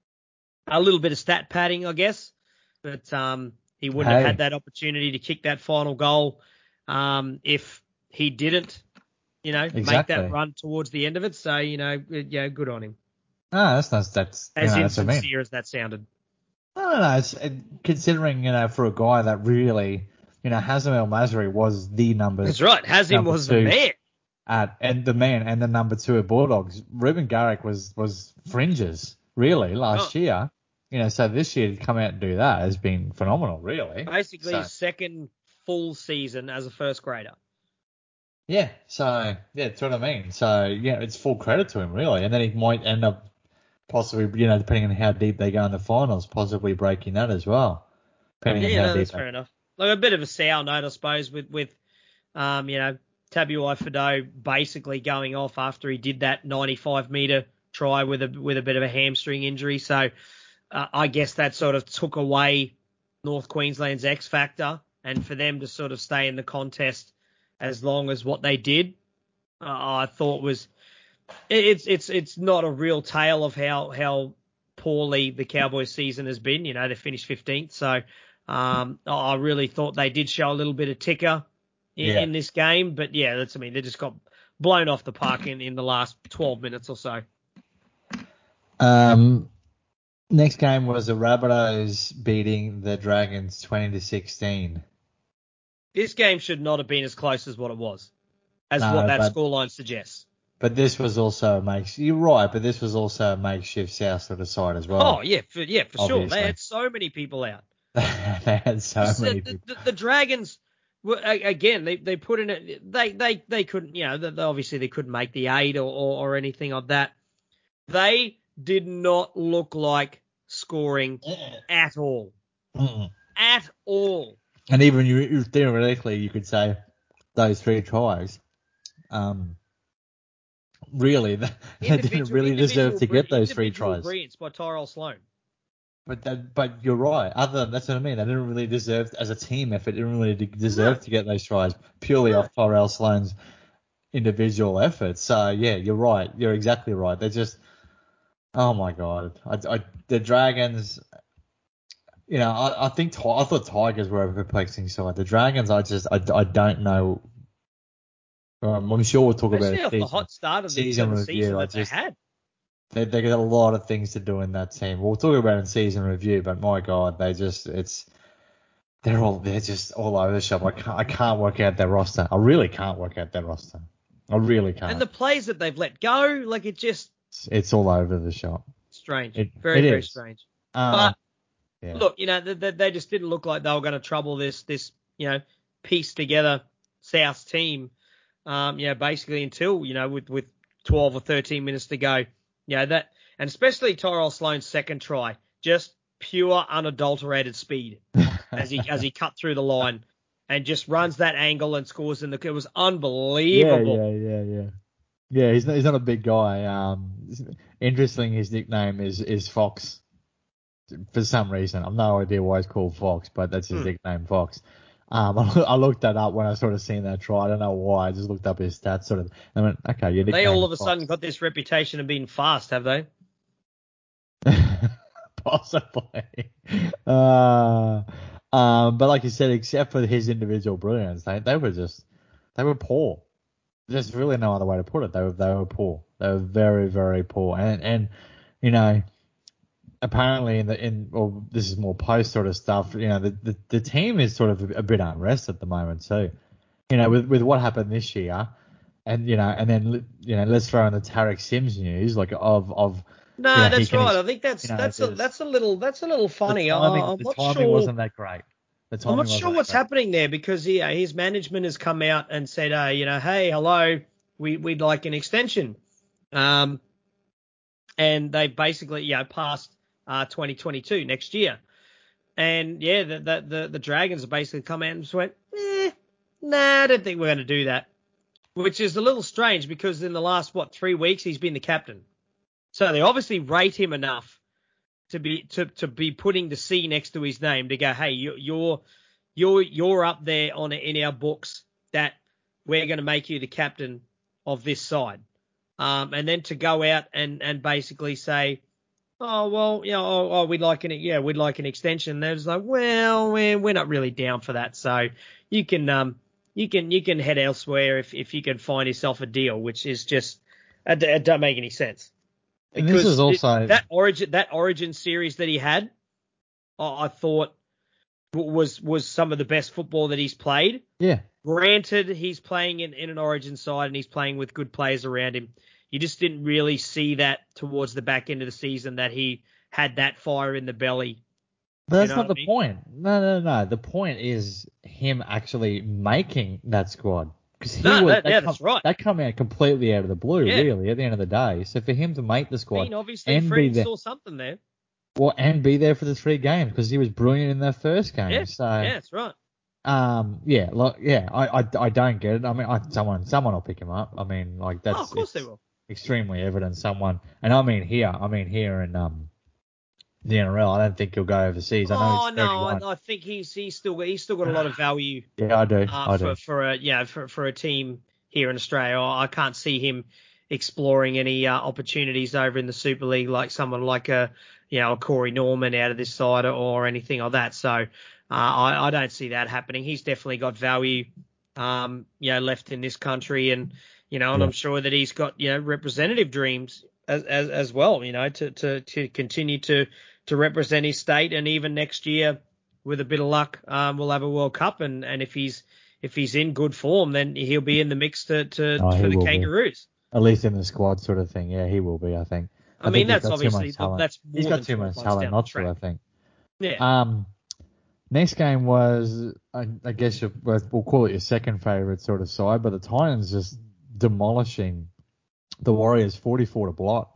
A little bit of stat padding, I guess, but um, he wouldn't Hey. have had that opportunity to kick that final goal um, if he didn't, you know, Exactly. make that run towards the end of it. So, you know, yeah, good on him. No, that's not, that's, you As know, that's what I mean. insincere as that sounded. No, no, no. It's, it, considering, you know, for a guy that really, you know, Hazem El Masri was the number. That's right. Hazim number was two the man. At, and the man and the number two at Bulldogs. Ruben Garrick was, was fringes, really, last Oh, year. You know, so this year to come out and do that has been phenomenal, really. basically So, his second full season as a first grader. yeah, so, yeah, that's what I mean. So, yeah, it's full credit to him, really. And then he might end up possibly, you know, depending on how deep they go in the finals, possibly breaking that as well. Depending Yeah, on how no, deep that's they fair enough. Like a bit of a sour note, I suppose, with, with um, you know, Tabuai Fido basically going off after he did that ninety-five metre try with a with a bit of a hamstring injury. So uh, I guess that sort of took away North Queensland's X factor, and for them to sort of stay in the contest as long as what they did, uh, I thought was it's it's it's not a real tale of how how poorly the Cowboys season has been. You know, they finished fifteenth, so um, I really thought they did show a little bit of ticker in, Yeah. in this game. But yeah, that's I mean they just got blown off the park in, in the last twelve minutes or so. Um, next game was the Rabbitohs beating the Dragons twenty to sixteen. This game should not have been as close as what it was, as No, what that but scoreline suggests. but this was also a makeshift. You're right, but this was also a makeshift South sort of side as Oh well. yeah, for, yeah, for sure. They Obviously. had so many people out. They had so Just, many uh, the, people. the, the Dragons were a- again. They they put in it. They they they couldn't. You know, they, obviously they couldn't make the eight or, or or anything of that. They did not look like scoring at all. Mm. At all. And even you, you theoretically, you could say those three tries. Um, really, they, they didn't Individual really deserve individual to get bri- those three individual tries. brilliance by Tyrell Sloan. But that, but you're right. Other that's what I mean. They didn't really deserve, as a team effort, didn't really de- deserve No. to get those tries purely No. off Tyrell Sloan's individual effort. So yeah, you're right. You're exactly right. They're just, oh my god. I, I, the Dragons. You know, I, I think Ti- I thought Tigers were a perplexing side. The Dragons, I just, I, I don't know. Um, I'm sure we'll talk about Especially it off the season, hot start of the, season of the season review. I that they just, had. they they got a lot of things to do in that team. We'll talk about it in season review, but my god, they just, it's. They're all they're just all over the shop. I can't I can't work out their roster. I really can't work out their roster. I really can't. And the players that they've let go, like it just It's, it's all over the shop. strange. It very, it very is. strange. Um, But yeah. look, you know, they, they just didn't look like they were going to trouble this, this, you know, piece together South team, um, you know, basically until, you know, with, with twelve or thirteen minutes to go. Yeah, that, and especially Tyrell Sloan's second try, just pure unadulterated speed as he as he cut through the line and just runs that angle and scores in the. It was unbelievable. Yeah, yeah, yeah, yeah. Yeah, he's not, he's not a big guy. Um, interesting, his nickname is, is Fox for some reason. I've no idea why he's called Fox, but that's his hmm. nickname, Fox. Um, I, I looked that up when I sort of seen that try. I don't know why. I just looked up his stats, sort of. And I went, okay, your nickname They all of a Fox. sudden got this reputation of being fast, have they? Possibly. Uh, um, but like you said, except for his individual brilliance, they they were just they were poor. There's really no other way to put it. They were they were poor. They were very very poor. And and you know, apparently in the in well this is more post sort of stuff. You know, the the, the team is sort of a bit unrest at the moment too. You know, with with what happened this year, and you know, and then you know, let's throw in the Tarek Sims news like of of. No, you know, that's right. Ex- I think that's you know, that's a that's a little that's a little funny. The timing, I, I'm the not timing sure. wasn't that great. The timing I'm not wasn't sure that what's great. happening there because yeah, his management has come out and said, uh, you know, hey, hello, we we'd like an extension, um, and they've basically you know passed uh twenty twenty-two next year, and yeah, the the the, the Dragons have basically come out and just went, eh, nah, I don't think we're going to do that, which is a little strange because in the last what three weeks he's been the captain. So they obviously rate him enough to be to, to be putting the C next to his name to go, hey, you, you're you're you're up there on in our books that we're going to make you the captain of this side, um, and then to go out and, and basically say, oh well, you know, oh, oh we'd like an yeah we'd like an extension. They're just like, well, we're we're not really down for that. So you can um you can you can head elsewhere if if you can find yourself a deal, which is just it, it don't make any sense. And this is also it, that origin that origin series that he had, I, I thought was was some of the best football that he's played. Yeah. Granted, he's playing in, in an origin side and he's playing with good players around him. You just didn't really see that towards the back end of the season that he had that fire in the belly. But that's you know not the I mean? point. No, no, no. The point is him actually making that squad. Because he no, was, that, that, yeah, come, that's right. that come out completely out of the blue, yeah. really, at the end of the day. So for him to make the squad I mean, obviously, and Freddie be there, saw something there. well, and be there for the three games because he was brilliant in that first game. Yeah, so yeah, that's right. Um, yeah, like, yeah, I, I, I don't get it. I mean, I, someone, someone will pick him up. I mean, like that's oh, of course they will. Extremely evident. Someone, and I mean here, I mean here in um the N R L. I don't think he'll go overseas. I know Oh he's no, thirty-one. I, I think he's he's still he's still got a lot of value. Yeah, I do. Uh, I for do. for a yeah for for a team here in Australia, I can't see him exploring any uh, opportunities over in the Super League like someone like a you know a Corey Norman out of this side or, or anything like that. So uh, I I don't see that happening. He's definitely got value, um, you know, left in this country, and you know, and Yeah. I'm sure that he's got you know representative dreams as as as well. You know, to to to continue to to represent his state, and even next year, with a bit of luck, um, we'll have a World Cup, and, and if he's if he's in good form, then he'll be in the mix to, to Oh, for he the will Kangaroos. be. At least in the squad sort of thing. Yeah, he will be. I think. I, I mean, think he's that's got too obviously much talent. that's more He's got than too twelve much months talent down not the to. track. I think. Yeah. Um. Next game was, I, I guess you, we'll call it your second favourite sort of side, but the Titans just demolishing the Warriors forty-four to blot.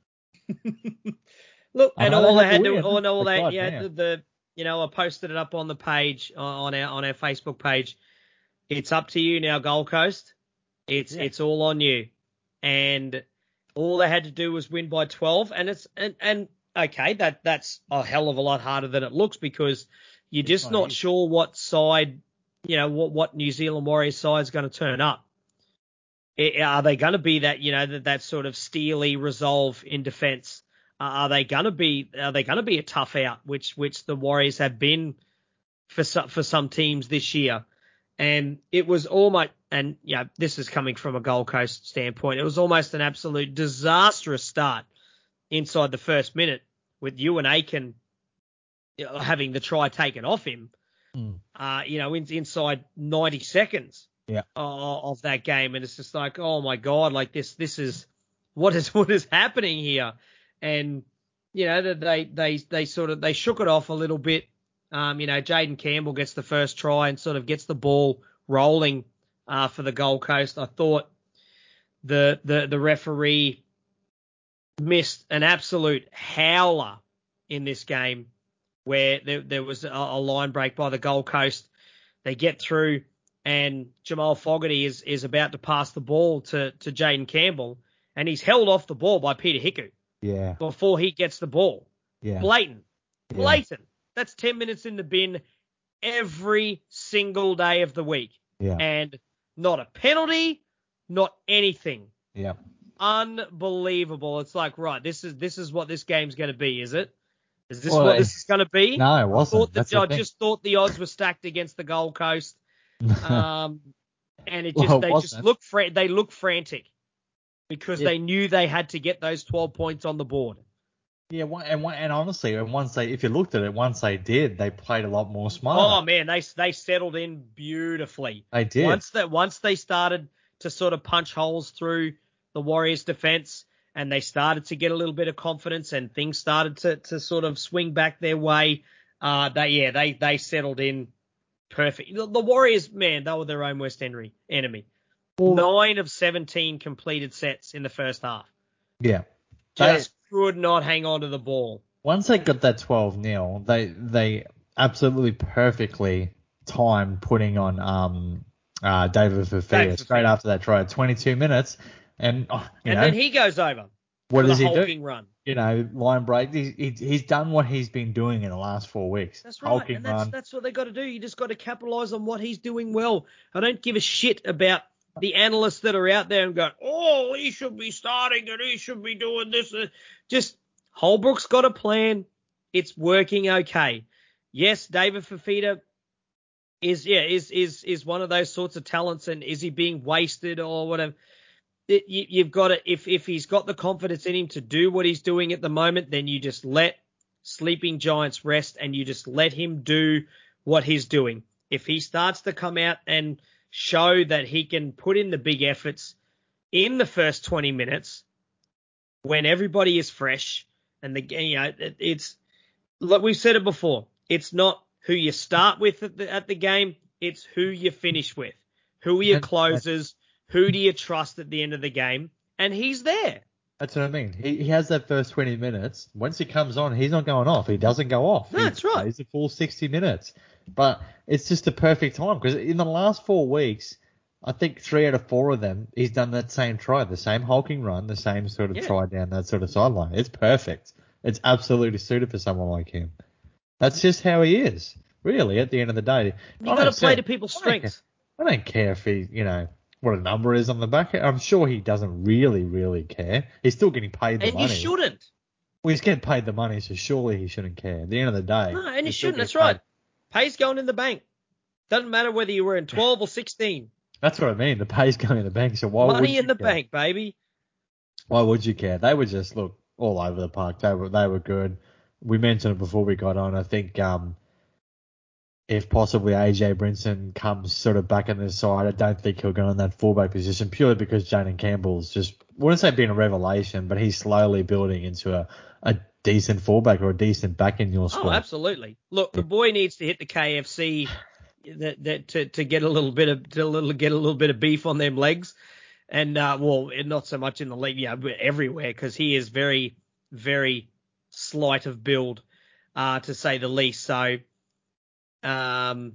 Look, I and know all they they had had to to, win, all, all but that, yeah, goddamn. the, the, you know, I posted it up on the page on our on our Facebook page. It's up to you now, Gold Coast. It's Yeah. it's all on you, and all they had to do was win by twelve, and it's and and okay, that that's a hell of a lot harder than it looks because you're It's just not not easy. sure what side, you know, what what New Zealand Warriors side is going to turn up. It, are they going to be that, you know, that, that sort of steely resolve in defense? Uh, are they going to be are they going to be a tough out, which which the Warriors have been for some, for some teams this year? And it was almost, and yeah, this is coming from a Gold Coast standpoint, it was almost an absolute disastrous start inside the first minute with Ewan Aiken having the try taken off him. Mm. Uh, you know, in, inside ninety seconds. Yeah. Of that game, and it's just like, oh my god, like this, this is what is what is happening here, and you know they they they sort of they shook it off a little bit. Um, you know, Jaden Campbell gets the first try and sort of gets the ball rolling uh, for the Gold Coast. I thought the the the referee missed an absolute howler in this game where there, there was a, a line break by the Gold Coast. They get through, and Jamal Fogarty is, is about to pass the ball to, to Jaden Campbell, and he's held off the ball by Peter Hiku. Yeah. Before he gets the ball. Yeah. Blatant. Yeah. Blatant. That's ten minutes in the bin every single day of the week. Yeah. And not a penalty, not anything. Yeah. Unbelievable. It's like, right, this is this is what this game's going to be, is it? Is this Well, what this is going to be? No, it wasn't. I, thought That's the, the I thing. just thought the odds were stacked against the Gold Coast. Um, and it just Well, it they wasn't. just look fra- they look frantic because Yeah. they knew they had to get those twelve points on the board. Yeah, one- and one- and honestly, and once they, if you looked at it, once they did, they played a lot more Oh smart. man, they they settled in beautifully. They did. Once that once they started to sort of punch holes through the Warriors' defense, and they started to get a little bit of confidence, and things started to to sort of swing back their way. Uh, they yeah they they settled in perfect. The, the Warriors, man, they were their own worst enemy. Enemy. Well, Nine of seventeen completed sets in the first half. yeah. They, Just could not hang on to the ball. once they got that twelve nil, they they absolutely perfectly timed putting on um uh David Fafita David straight Fafita. after that try, twenty-two minutes, and oh, you And know then he goes over. what for does the he do? hulking run. You know, line break. He, he, he's done what he's been doing in the last four weeks. That's right, Hulking and that's run. that's what they got to do. You just got to capitalize on what he's doing well. I don't give a shit about the analysts that are out there and go, oh, he should be starting and he should be doing this. Just Holbrook's got a plan. It's working okay. Yes, David Fafita is yeah is is is one of those sorts of talents, and is he being wasted or whatever? It, you, you've got to if if he's got the confidence in him to do what he's doing at the moment, then you just let sleeping giants rest and you just let him do what he's doing. If he starts to come out and show that he can put in the big efforts in the first twenty minutes when everybody is fresh, and the you know it, it's like we've said it before, it's not who you start with at the, at the game, it's who you finish with. Who are your And- closers? Who do you trust at the end of the game? And he's there. That's what I mean. He, he has that first twenty minutes. Once he comes on, he's not going off. He doesn't go off. No, he that's right. plays the full sixty minutes. But it's just the perfect time because in the last four weeks, I think three out of four of them, he's done that same try, the same hulking run, the same sort of Yeah. try down that sort of sideline. It's perfect. It's absolutely suited for someone like him. That's just how he is, really, at the end of the day. You got to play to people's I don't care- strengths. I don't care if he, you know, what a number is on the back. I'm sure he doesn't really, really care. He's still getting paid the And money. you shouldn't. Well, he's getting paid the money, so surely he shouldn't care. At the end of the day. No, and you he's still shouldn't. That's getting right. paid. Pay's going in the bank. Doesn't matter whether you were in twelve or sixteen. That's what I mean. The pay's going in the bank, so why would Money you in the care? bank, baby. Why would you care? They were just, look, all over the park. They were they were good. We mentioned it before we got on. I think um, if possibly A J Brinson comes sort of back in the side, I don't think he'll go in that fullback position purely because Jaden Campbell's just, I wouldn't say being a revelation, but he's slowly building into a, a decent fullback or a decent back in your Oh, squad. absolutely. Look, the boy needs to hit the K F C that, that to, to get a little bit of to a little get a little bit of beef on them legs, and uh, well, not so much in the league, yeah, but everywhere, because he is very, very slight of build, uh, to say the least. So, um,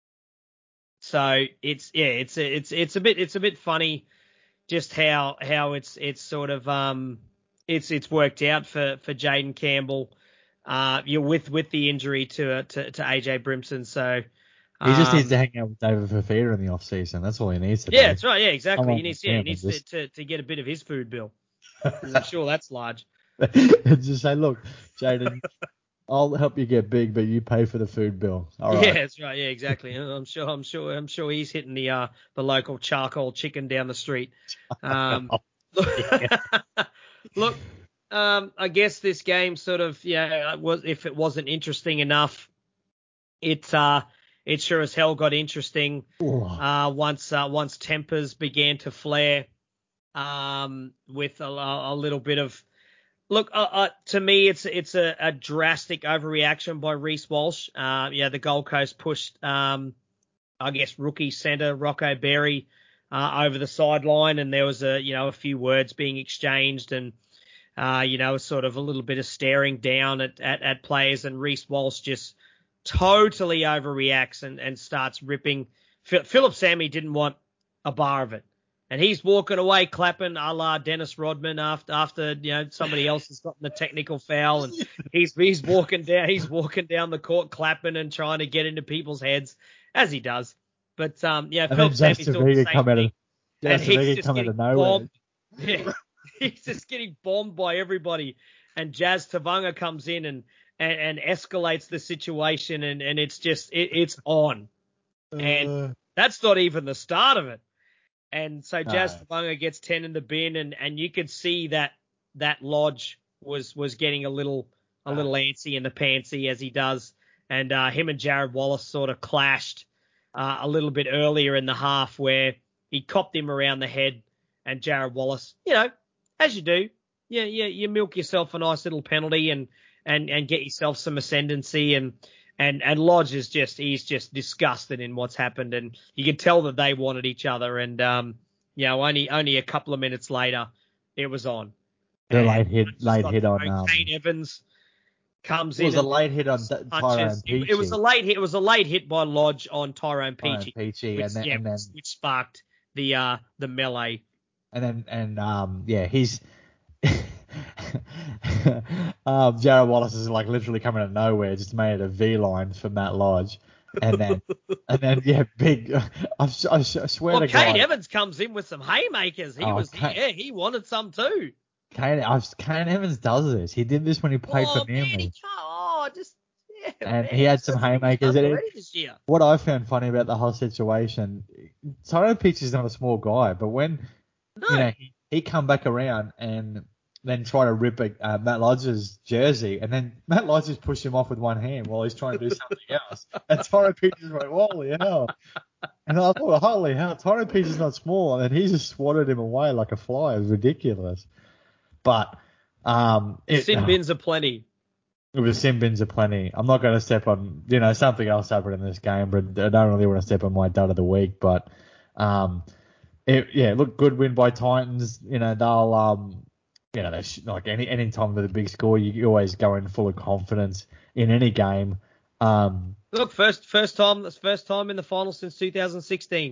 so it's yeah, it's it's it's a bit it's a bit funny just how how it's it's sort of um it's it's worked out for for Jaden Campbell. Uh, you're with with the injury to to, to A J Brimson, so He just needs um, to hang out with David Fafita in the off season. That's all he needs to do. yeah, that's right. Yeah, exactly. Come He on, needs yeah, he man, needs just- to, to to get a bit of his food bill. 'Cause I'm sure that's large. just say, look, Jaden, I'll help you get big, but you pay for the food bill. All right. Yeah, that's right. Yeah, exactly. I'm sure. I'm sure. I'm sure he's hitting the uh the local charcoal chicken down the street. Um, look, um, I guess this game sort of yeah was if it wasn't interesting enough, it uh it sure as hell got interesting. Ooh. Uh, once uh, once tempers began to flare, um, with a, a little bit of look. Uh, uh, to me, it's it's a, a drastic overreaction by Reece Walsh. Uh, yeah, the Gold Coast pushed, um, I guess rookie center Rocco Berry uh, over the sideline, and there was a you know a few words being exchanged, and uh, you know sort of a little bit of staring down at at, at players, and Reece Walsh just totally overreacts and, and starts ripping. Phillip Sami didn't want a bar of it. And he's walking away clapping a la Dennis Rodman after, after, you know, somebody else has gotten the technical foul, and he's, he's walking down, he's walking down the court clapping and trying to get into people's heads, as he does. But, um, yeah, Phillip Sami's doing the same thing. And he's just getting bombed. Yeah, he's just getting bombed by everybody. And Jazz Tavanga comes in and, and, and escalates the situation, and, and it's just, it, it's on. And uh, that's not even the start of it. And so Jazz no. Tavanga gets ten in the bin, and, and you could see that that Lodge was was getting a little a little uh, antsy in the pantsy, as he does. And uh, him and Jared Wallace sort of clashed uh, a little bit earlier in the half, where he copped him around the head, and Jared Wallace, you know, as you do, yeah, yeah, you milk yourself a nice little penalty and and and get yourself some ascendancy. And And and Lodge is just he's just disgusted in what's happened, and you can tell that they wanted each other. And um, you know, only only a couple of minutes later, it was on. The late hit, late hit on um, Kane Evans comes in. It was a late hit on Tyrone Peachey. It was a late hit. It was a late hit by Lodge on Tyrone Peachey, Peachey, which, and then, yeah, and then which sparked the uh the melee. And then and um yeah he's. um, Jared Wallace is like literally coming out of nowhere, just made a V line for Matt Lodge, and then and then yeah, big. I, I, I swear well, to Kane God, Evans comes in with some haymakers. He oh, was Kane, yeah, he wanted some too. Kane, I've, Kane Evans does this. He did this when he played oh, for Manly. Man, he oh, just yeah, and man, he had some haymakers. It, this year. What I found funny about the whole situation, Tyrone Peachey is not a small guy, but when no. you know he, he come back around and then try to rip a, uh, Matt Lodge's jersey, and then Matt Lodge just push him off with one hand while he's trying to do something else. And Tyrone Peachey's like, holy hell. And I thought, holy hell, Tyrone Peachey's not small, and he just swatted him away like a fly. It was ridiculous. But um, it, sin bins are plenty. It was sin bins are plenty. I'm not going to step on, you know, something else happened in this game, but I don't really want to step on my dud of the week. But um, it, yeah, look, good win by Titans. You know, they'll um. You know, like any any time with a big score, you always go in full of confidence in any game. Um, Look, first first time that's first time in the final since two thousand sixteen,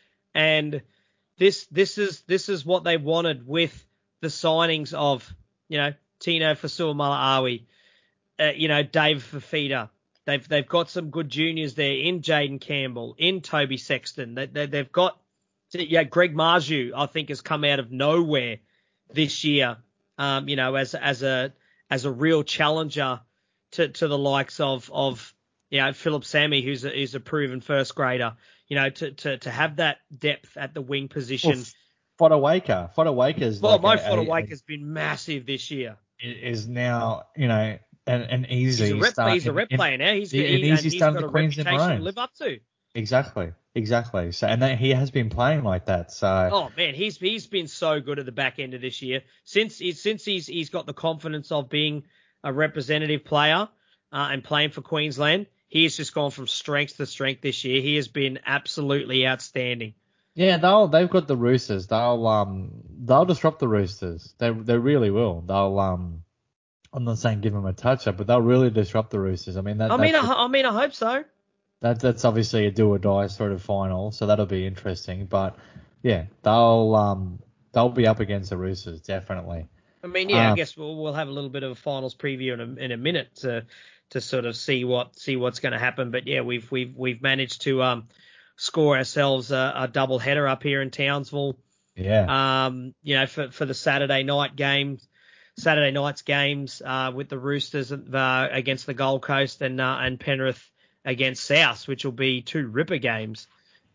and this this is this is what they wanted with the signings of you know Tino Fasuamala-Awi, uh, you know Dave Fafita. They've they've got some good juniors there in Jaden Campbell, in Toby Sexton. They, they they've got yeah Greg Marju, I think, has come out of nowhere this year. Um, you know, as as a as a real challenger to, to the likes of of you know Phillip Sami, who's a, who's a proven first grader. You know, to, to, to have that depth at the wing position. Well, Fodawaker, Fodawaker's well, like Mo Fodawaker's been massive this year. Is now you know an, an easy. He's a rep, start he's a rep in, player now. He's, he, he, an easy he's start got in a the Queensland reputation Maroons. to live up to. Exactly, exactly. So, and then he has been playing like that. So, oh man, he's he's been so good at the back end of this year since he's since he's he's got the confidence of being a representative player uh, and playing for Queensland. He has just gone from strength to strength this year. He has been absolutely outstanding. Yeah, they'll they've got the Roosters. They'll um they'll disrupt the Roosters. They they really will. They'll um. I'm not saying give them a touch up, but they'll really disrupt the Roosters. I mean, that, I mean, that's I, I mean, I hope so. That that's obviously a do or die sort of final, so that'll be interesting. But yeah, they'll um they'll be up against the Roosters definitely. I mean, yeah, um, I guess we'll we'll have a little bit of a finals preview in a in a minute to to sort of see what see what's going to happen. But yeah, we've we've we've managed to um score ourselves a, a double header up here in Townsville. Yeah. Um, you know, for for the Saturday night games. Saturday night's games uh, with the Roosters uh, against the Gold Coast and uh, and Penrith against South, which will be two ripper games.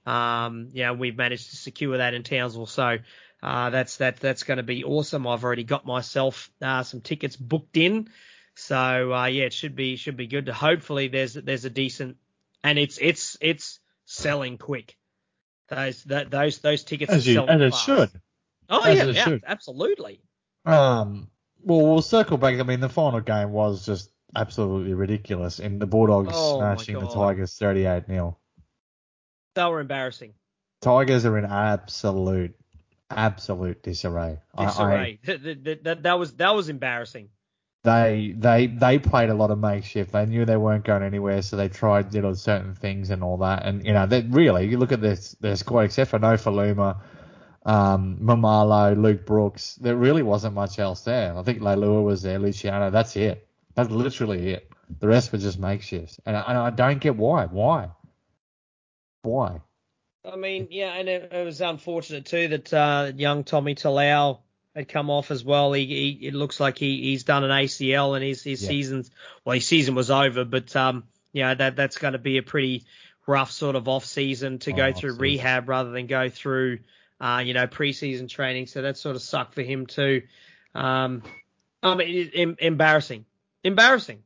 Um, yeah, we've managed to secure that in Townsville, so uh, that's that that's going to be awesome. I've already got myself uh, some tickets booked in, so uh, yeah, it should be should be good. Hopefully, there's there's a decent, and it's it's it's selling quick. Those that those those tickets as are you, selling as it fast. should. Oh as yeah, it yeah, should. absolutely. Um. Well, we'll circle back. I mean, the final game was just absolutely ridiculous, and the Bulldogs oh smashing the Tigers thirty-eight nil. They were embarrassing. Tigers are in absolute, absolute disarray. Disarray. I, I, that, that, that was that was embarrassing. They they they played a lot of makeshift. They knew they weren't going anywhere, so they tried you know certain things and all that. And you know, they really you look at this their squad except for No Faluma, um, Mamalo, Luke Brooks. There really wasn't much else there. I think Leilua was there, Luciano. That's it. That's literally it. The rest were just makeshifts, and I, and I don't get why. Why? Why? I mean, yeah, and it, it was unfortunate too that uh, young Tommy Talau had come off as well. He, he it looks like he, he's done an A C L and his his yeah. season's well, his season was over, but um, yeah, that that's going to be a pretty rough sort of off season to oh, go through season. rehab rather than go through uh, you know, preseason training. So that sort of sucked for him too. Um, I mean, it, em, embarrassing, embarrassing,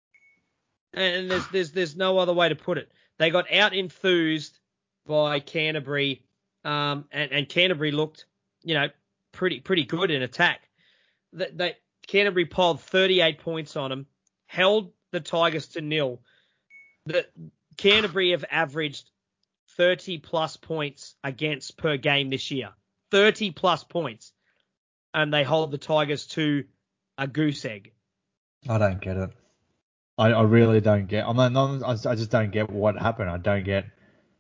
and there's there's there's no other way to put it. They got out enthused by Canterbury, um, and, and Canterbury looked, you know, pretty pretty good in attack. That, that Canterbury piled thirty-eight points on them, held the Tigers to nil. The Canterbury have averaged thirty plus points against per game this year. thirty plus points, and they hold the Tigers to a goose egg. I don't get it. I, I really don't get. I'm not, I just don't get what happened. I don't get.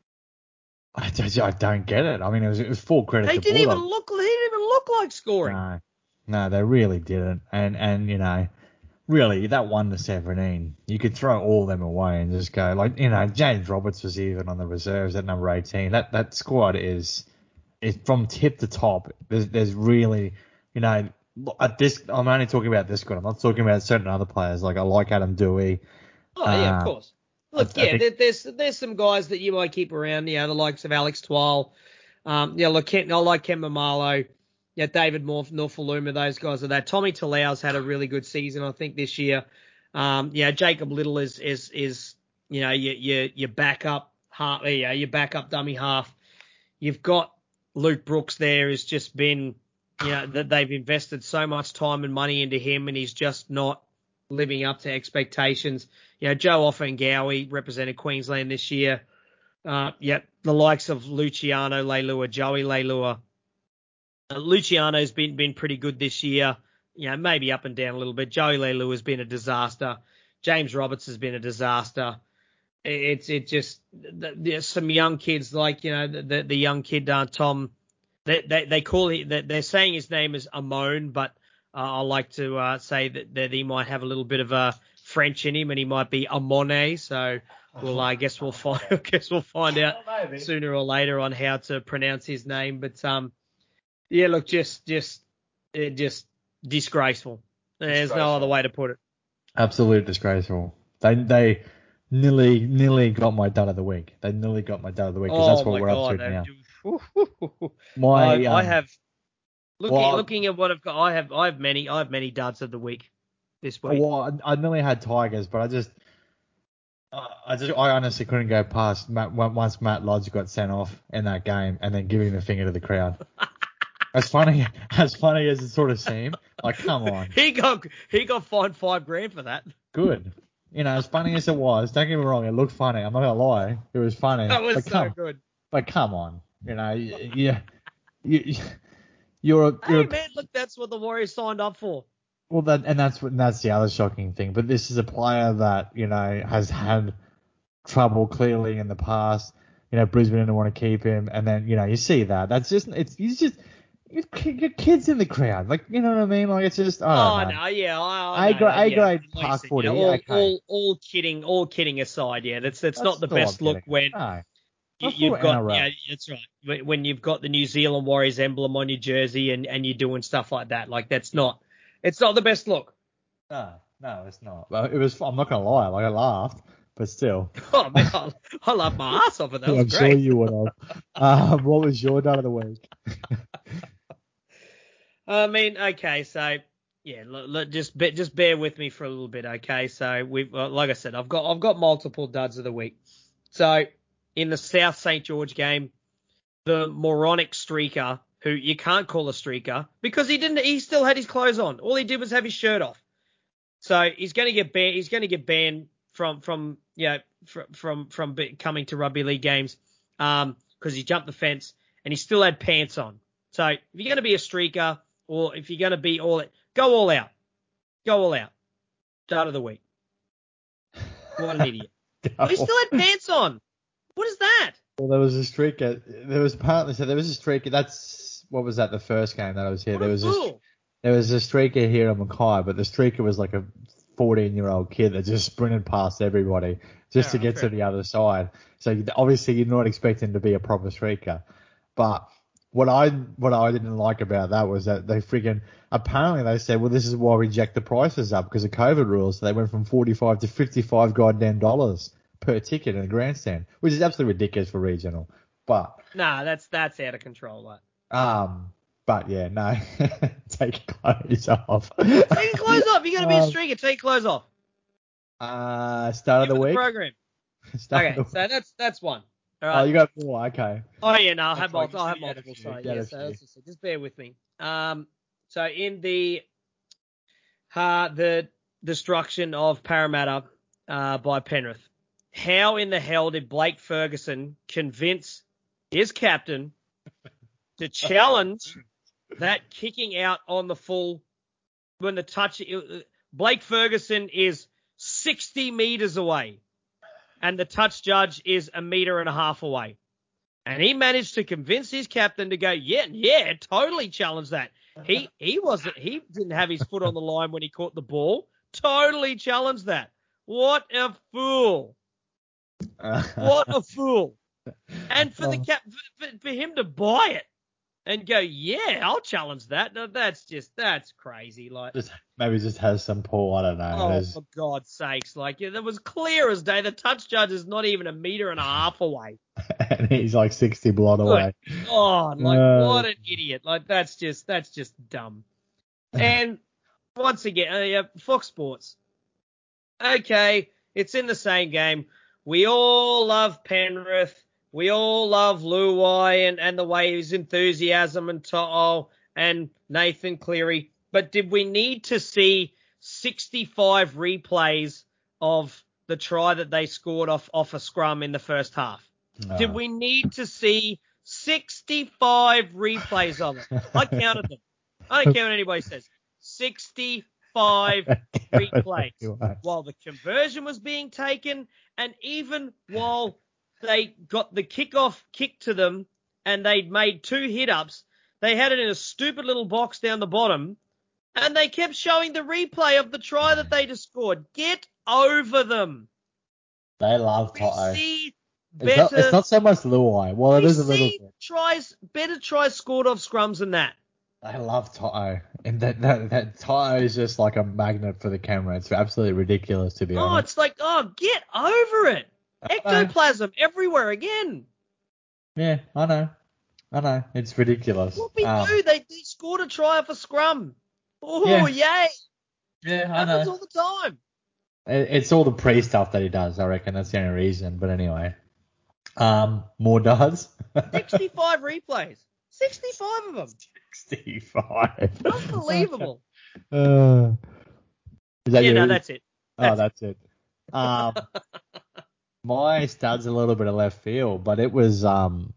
I just, I don't get it. I mean, it was it was full credit. They to didn't Bulldog. even look. They didn't even look like scoring. No, no, they really didn't. And and you know, really that one to seventeen, you could throw all of them away and just go like you know, James Roberts was even on the reserves at number eighteen. That that squad is is from tip to top. There's there's really you know at this. I'm only talking about this squad. I'm not talking about certain other players. Like I like Adam Dewey. Oh yeah, uh, of course. Look, I, yeah, I think, there's there's some guys that you might keep around, you know, the likes of Alex Twal. Um, yeah, look, Ken, I like Ken Mamalo. Yeah, David Morf, Norfoluma, those guys are that. Tommy Talau's had a really good season, I think, this year. Um, yeah, Jacob Little is is is you know your your your backup half, yeah, your backup dummy half. You've got Luke Brooks there, has just been, you know, that they've invested so much time and money into him, and he's just not living up to expectations. You know, Joe Offengowie represented Queensland this year. Uh, yeah, the likes of Luciano Leilua, Joey Leilua. Uh, Luciano's been been pretty good this year. You know, maybe up and down a little bit. Joey Leilua has been a disaster. James Roberts has been a disaster. It's it just there's some young kids like you know the the, the young kid uh, Tom. They they they call it they're saying his name is Amon, but uh, I like to uh, say that that he might have a little bit of a French in him, and he might be Amone. So we'll, uh, I guess we'll find, I guess we'll find out oh, sooner or later on how to pronounce his name. But um, yeah, look, just, just, uh, just disgraceful. There's disgraceful. No other way to put it. Absolute disgraceful. They, they nearly, nearly got my dud of the week. They nearly got my dud of the week because oh, that's what we're God, up to now. my, I, um, I have looking, well, looking at what I've got. I have, I have many, I have many duds of the week. This week. Well, I, I nearly had Tigers, but I just, uh, I just, I honestly couldn't go past Matt, once Matt Lodge got sent off in that game, and then giving the finger to the crowd. as funny, as funny as it sort of seemed, like come on. he got, he got fined five grand for that. Good, you know, as funny as it was. Don't get me wrong, it looked funny. I'm not gonna lie, it was funny. That was but so come, good. But come on, you know, yeah, you, you, you're a, you're hey a, man, look, that's what the Warriors signed up for. Well, that and that's what that's the other shocking thing. But this is a player that you know has had trouble clearly in the past. You know, Brisbane didn't want to keep him, and then you know you see that. That's just it's he's just your kids in the crowd, like you know what I mean. Like it's just I don't oh know. no, yeah, I, I A grade, A grade yeah, park listen, footy. Yeah, all, okay. all, all kidding, all kidding aside, yeah, that's that's, that's not the best look when. No. You, you've got, yeah, that's right. When you've got the New Zealand Warriors emblem on your jersey and, and you're doing stuff like that, like that's not, it's not the best look. No, no, it's not. Well, it was. I'm not gonna lie. Like I laughed, but still. Oh man, I, I laughed my ass off of that. That was I'm great. sure you would have. um, what was your dud of the week? I mean, okay, so yeah, look, look, just be, just bear with me for a little bit, okay? So we've, uh, like I said, I've got I've got multiple duds of the week. So in the South Saint George game, the moronic streaker, who you can't call a streaker because he didn't, he still had his clothes on. All he did was have his shirt off. So he's going to get banned. He's going to get banned from from you know from from from coming to rugby league games. Um, because he jumped the fence and he still had pants on. So if you're going to be a streaker or if you're going to be all, go all out. Go all out. Start of the week. What an idiot. Well, he still had pants on. What is that? Well, there was a streaker. There was apparently so there was a streaker. That's what was that? The first game that I was here. What there a was fool. a there was a streaker here at Mackay, but the streaker was like a fourteen-year-old kid that just sprinted past everybody just Yeah, to get fair to the other side. So you- obviously you're not expecting to be a proper streaker. But what I what I didn't like about that was that they friggin' apparently they said, well, this is why we jacked the prices up because of COVID rules. So they went from forty-five to fifty-five goddamn dollars per ticket in a grandstand, which is absolutely ridiculous for regional. But Nah, that's that's out of control. Like. um, but yeah, no, take your clothes off. Take your clothes off. You got to be a Um, streaker. Take your clothes off. Uh, start of Give the it week. program. Start Okay, of the so that's that's one. All Oh, right. you got more. Okay. Oh yeah, no, I'll have, That's fine. multiple, I'll have Just get multiple. a few, Sorry, get yeah. a So few. that's just, just bear with me. Um, so in the uh, the destruction of Parramatta uh, by Penrith, how in the hell did Blake Ferguson convince his captain to challenge that kicking out on the full when the touch? Blake Ferguson is sixty meters away, and the touch judge is a meter and a half away. And he managed to convince his captain to go, yeah, yeah, totally challenge that. He he wasn't he didn't have his foot on the line when he caught the ball. Totally challenged that. What a fool! What a fool! And for the cap for, for him to buy it and go, yeah, I'll challenge that. No, that's just that's crazy. Like, Just maybe just has some pull. I don't know. oh, There's- for God's sakes! Like, yeah, that was clear as day. The touch judge is not even a meter and a half away. and he's like sixty blood away. Oh, like Uh, what an idiot! Like that's just that's just dumb. And once again, uh, yeah, Fox Sports. Okay, it's in the same game. We all love Penrith. We all love Luai and, and the way his enthusiasm and To'o and Nathan Cleary. But did we need to see sixty-five replays of the try that they scored off, off a scrum in the first half? no. Did we need to see sixty-five replays of it? I counted them. I don't care what anybody says. sixty-five replays while the conversion was being taken, and even while they got the kickoff kicked to them and they'd made two hit-ups, they had it in a stupid little box down the bottom, and they kept showing the replay of the try that they just scored. Get over them. They love We Toto. see It's better. not, it's not so much Luai. Well, it we is a little see bit. tries, better tries scored off scrums than that. I love Toto. And that, that, that Toto is just like a magnet for the camera. It's absolutely ridiculous, to be Oh, honest. it's like, oh, get over it. I know. Ectoplasm everywhere again. Yeah, I know. I know. It's ridiculous. What we Um, do, they, they scored a try off a scrum. Oh, Yeah. yay. yeah, I Happens know. all the time. It- It's all the pre stuff that he does, I reckon. That's the only reason. But anyway. Um, more does. sixty-five replays. sixty-five of them. sixty-five. Unbelievable. Uh, is that Yeah, your, no, that's it. Oh, that's it. Um, my stud's a little bit of left field, but it was um,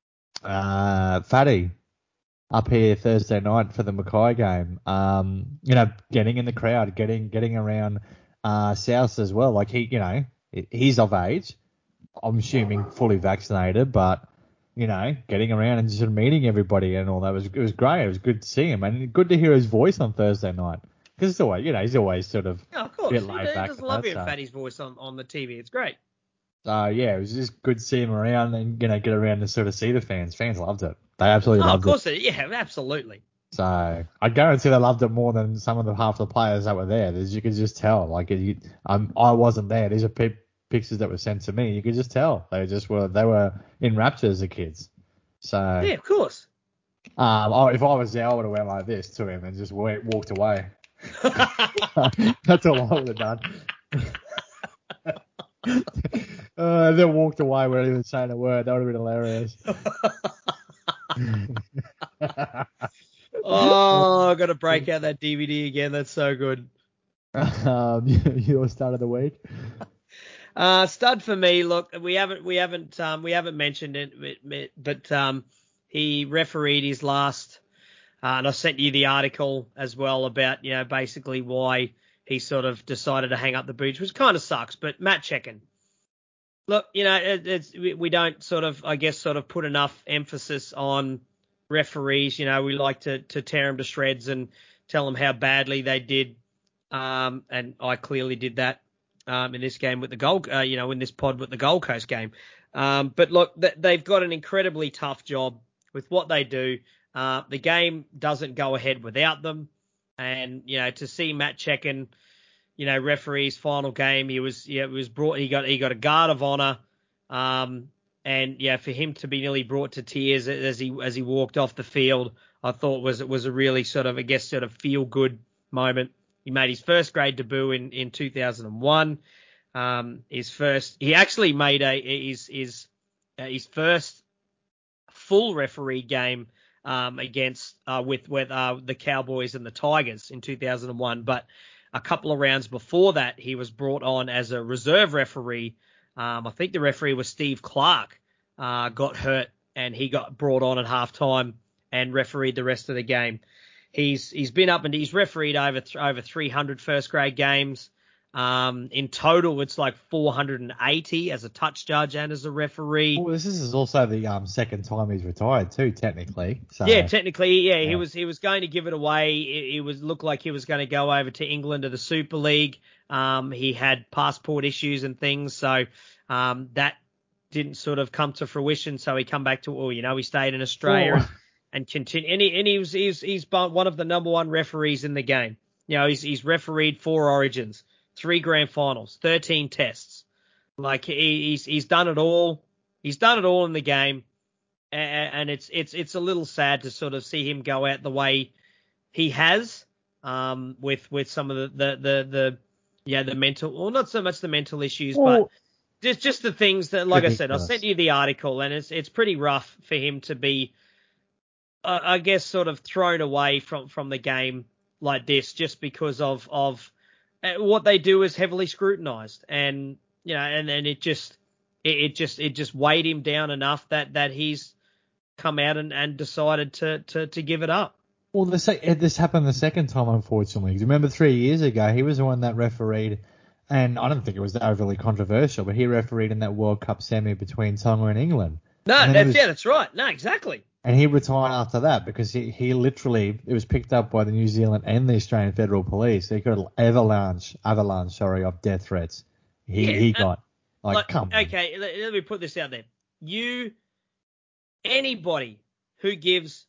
uh, Fatty up here Thursday night for the Mackay game. Um, you know, getting in the crowd, getting getting around uh, South as well. Like he, you know, he's of age. I'm assuming fully vaccinated, but you know, getting around and just meeting everybody and all that was it was great. It was good to see him and good to hear his voice on Thursday night because it's always, you know, he's always sort of Yeah, of course. bit He, laid he back does and love that hearing stuff. Fatty's voice on, on the T V. It's great. So yeah, it was just good to see him around and you know get around to sort of see the fans. Fans loved it. They absolutely Oh, of loved course. it. It, yeah, absolutely. So I guarantee they loved it more than some of the half the players that were there. As you could just tell, like you, um, I wasn't there. These are pe- pictures that were sent to me. You could just tell they just were they were in rapture as the kids. So Yeah, of course. um, oh, if I was there, I would have went like this to him and just wa- walked away. That's all I would have done. uh, and then walked away without even saying a word. That would have been hilarious. Oh, I've got to break out that D V D again. That's so good. um, your start of the week. Uh, stud for me. Look, we haven't we haven't um, we haven't mentioned it, but um, he refereed his last, uh, and I sent you the article as well about you know basically why he sort of decided to hang up the boots, which kind of sucks. But Matt Cecchin, look, you know, it, it's we don't sort of I guess sort of put enough emphasis on referees. You know, we like to to tear them to shreds and tell them how badly they did, um, and I clearly did that. Um, in this game with the Gold, uh, you know, in this pod with the Gold Coast game. Um, but look, th- they've got an incredibly tough job with what they do. Uh, the game doesn't go ahead without them. And, you know, to see Matt Cecchin, you know, referee's final game, he was, yeah, it was brought, he got, he got a guard of honor. Um, and yeah, for him to be nearly brought to tears as he, as he walked off the field, I thought was, it was a really sort of, I guess, sort of feel good moment. He made his first grade debut in, in two thousand one. Um, his first, he actually made a his his uh, his first full referee game um, against uh, with with uh, the Cowboys and the Tigers in two thousand one. But a couple of rounds before that, he was brought on as a reserve referee. Um, I think the referee was Steve Clark. Uh, got hurt and he got brought on at halftime and refereed the rest of the game. He's he's been up and he's refereed over th- over three hundred first grade games. Um, in total, it's like four hundred eighty as a touch judge and as a referee. Well, this is also the um second time he's retired too, technically. So, yeah, technically, yeah, yeah, he was he was going to give it away. It, it was looked like he was going to go over to England to the Super League. Um, he had passport issues and things, so um, that didn't sort of come to fruition. So he come back to, well, you know, he stayed in Australia. Well, and, and continue, and, he, and he was he's he's one of the number one referees in the game. You know, he's he's refereed four Origins, three Grand Finals, thirteen Tests. Like he, he's he's done it all. He's done it all in the game, and, and it's it's it's a little sad to sort of see him go out the way he has, um, with with some of the the the, the yeah the mental, well, not so much the mental issues, well, but just just the things that, like ridiculous. I said, I sent you the article, and it's it's pretty rough for him to be, Uh, I guess, sort of thrown away from, from the game like this just because of of uh, what they do is heavily scrutinized, and you know, and, and it just it, it just it just weighed him down enough that, that he's come out and, and decided to, to, to give it up. Well, this this happened the second time, unfortunately. Remember, three years ago, he was the one that refereed, and I don't think it was overly controversial, but he refereed in that World Cup semi between Tonga and England. No, and that's was, yeah, that's right. No, exactly. And he retired after that because he, he literally, it was picked up by the New Zealand and the Australian Federal Police. He got an avalanche, avalanche, sorry, of death threats. He Yeah, he uh, got like, like, come on. Okay, let, let me put this out there. You, anybody who gives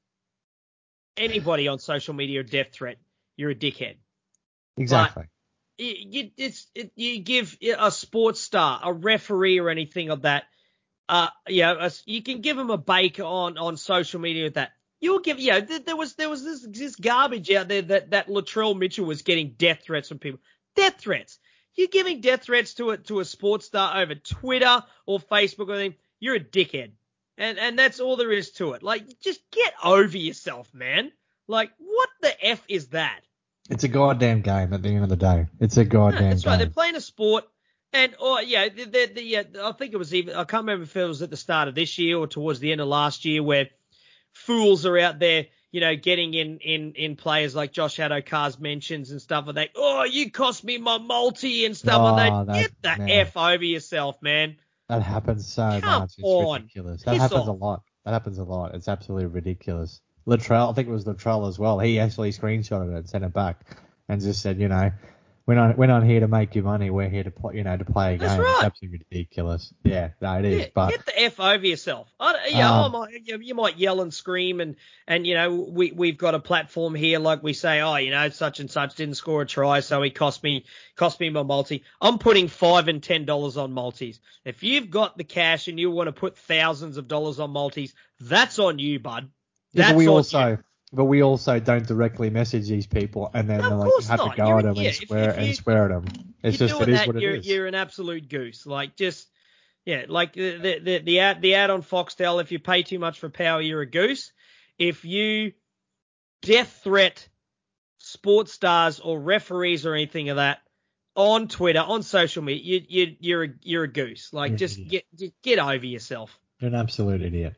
anybody on social media a death threat, you're a dickhead. Exactly. But you, you, it's, it, you give a sports star, a referee, or anything of that. Uh, you know, you can give them a bake on, on social media with that. You'll give, you know, there was there was this, this garbage out there that that Latrell Mitchell was getting death threats from people. Death threats. You're giving death threats to a to a sports star over Twitter or Facebook or anything. You're a dickhead, and and that's all there is to it. Like, just get over yourself, man. Like, what the f is that? It's a goddamn game at the end of the day. It's a goddamn no, that's game. right. They're playing a sport. And, or, yeah, the, the, the, yeah, I think it was even, I can't remember if it was at the start of this year or towards the end of last year where fools are out there, you know, getting in, in, in players like Josh Addo-Carr's mentions and stuff like that. Oh, you cost me my multi and stuff Oh, like that. that. Get the Man. F over yourself, man. That happens so Come much. It's on. ridiculous. That Piss happens off. a lot. That happens a lot. It's absolutely ridiculous. Latrell, I think it was Latrell as well. He actually screenshotted it and sent it back and just said, you know, we're not we're not here to make you money. We're here to play, you know, to play a That's game. right. It's absolutely ridiculous. Yeah, no, it is. Yeah, but get the F over yourself. I, yeah, um, I might, you, you might yell and scream, and, and you know, we, we've got a platform here, like we say, oh, you know, such and such didn't score a try, so he cost me cost me my multi. I'm putting five and ten dollars on multis. If you've got the cash and you want to put thousands of dollars on multis, that's on you, bud. That's yeah, but we on also you. but we also don't directly message these people and then No, they're of like course have not. to go You're, at them yeah, and if, swear if you, and swear at them. It's you're just doing it is that, what it you're is. you're an absolute goose. Like, just yeah, like the the the, the ad the ad on Foxtel. If you pay too much for power, you're a goose. If you death threat sports stars or referees or anything of that, on Twitter, on social media, you, you, you're a you're a goose. Like, You're just an get just get over yourself. You're an absolute idiot.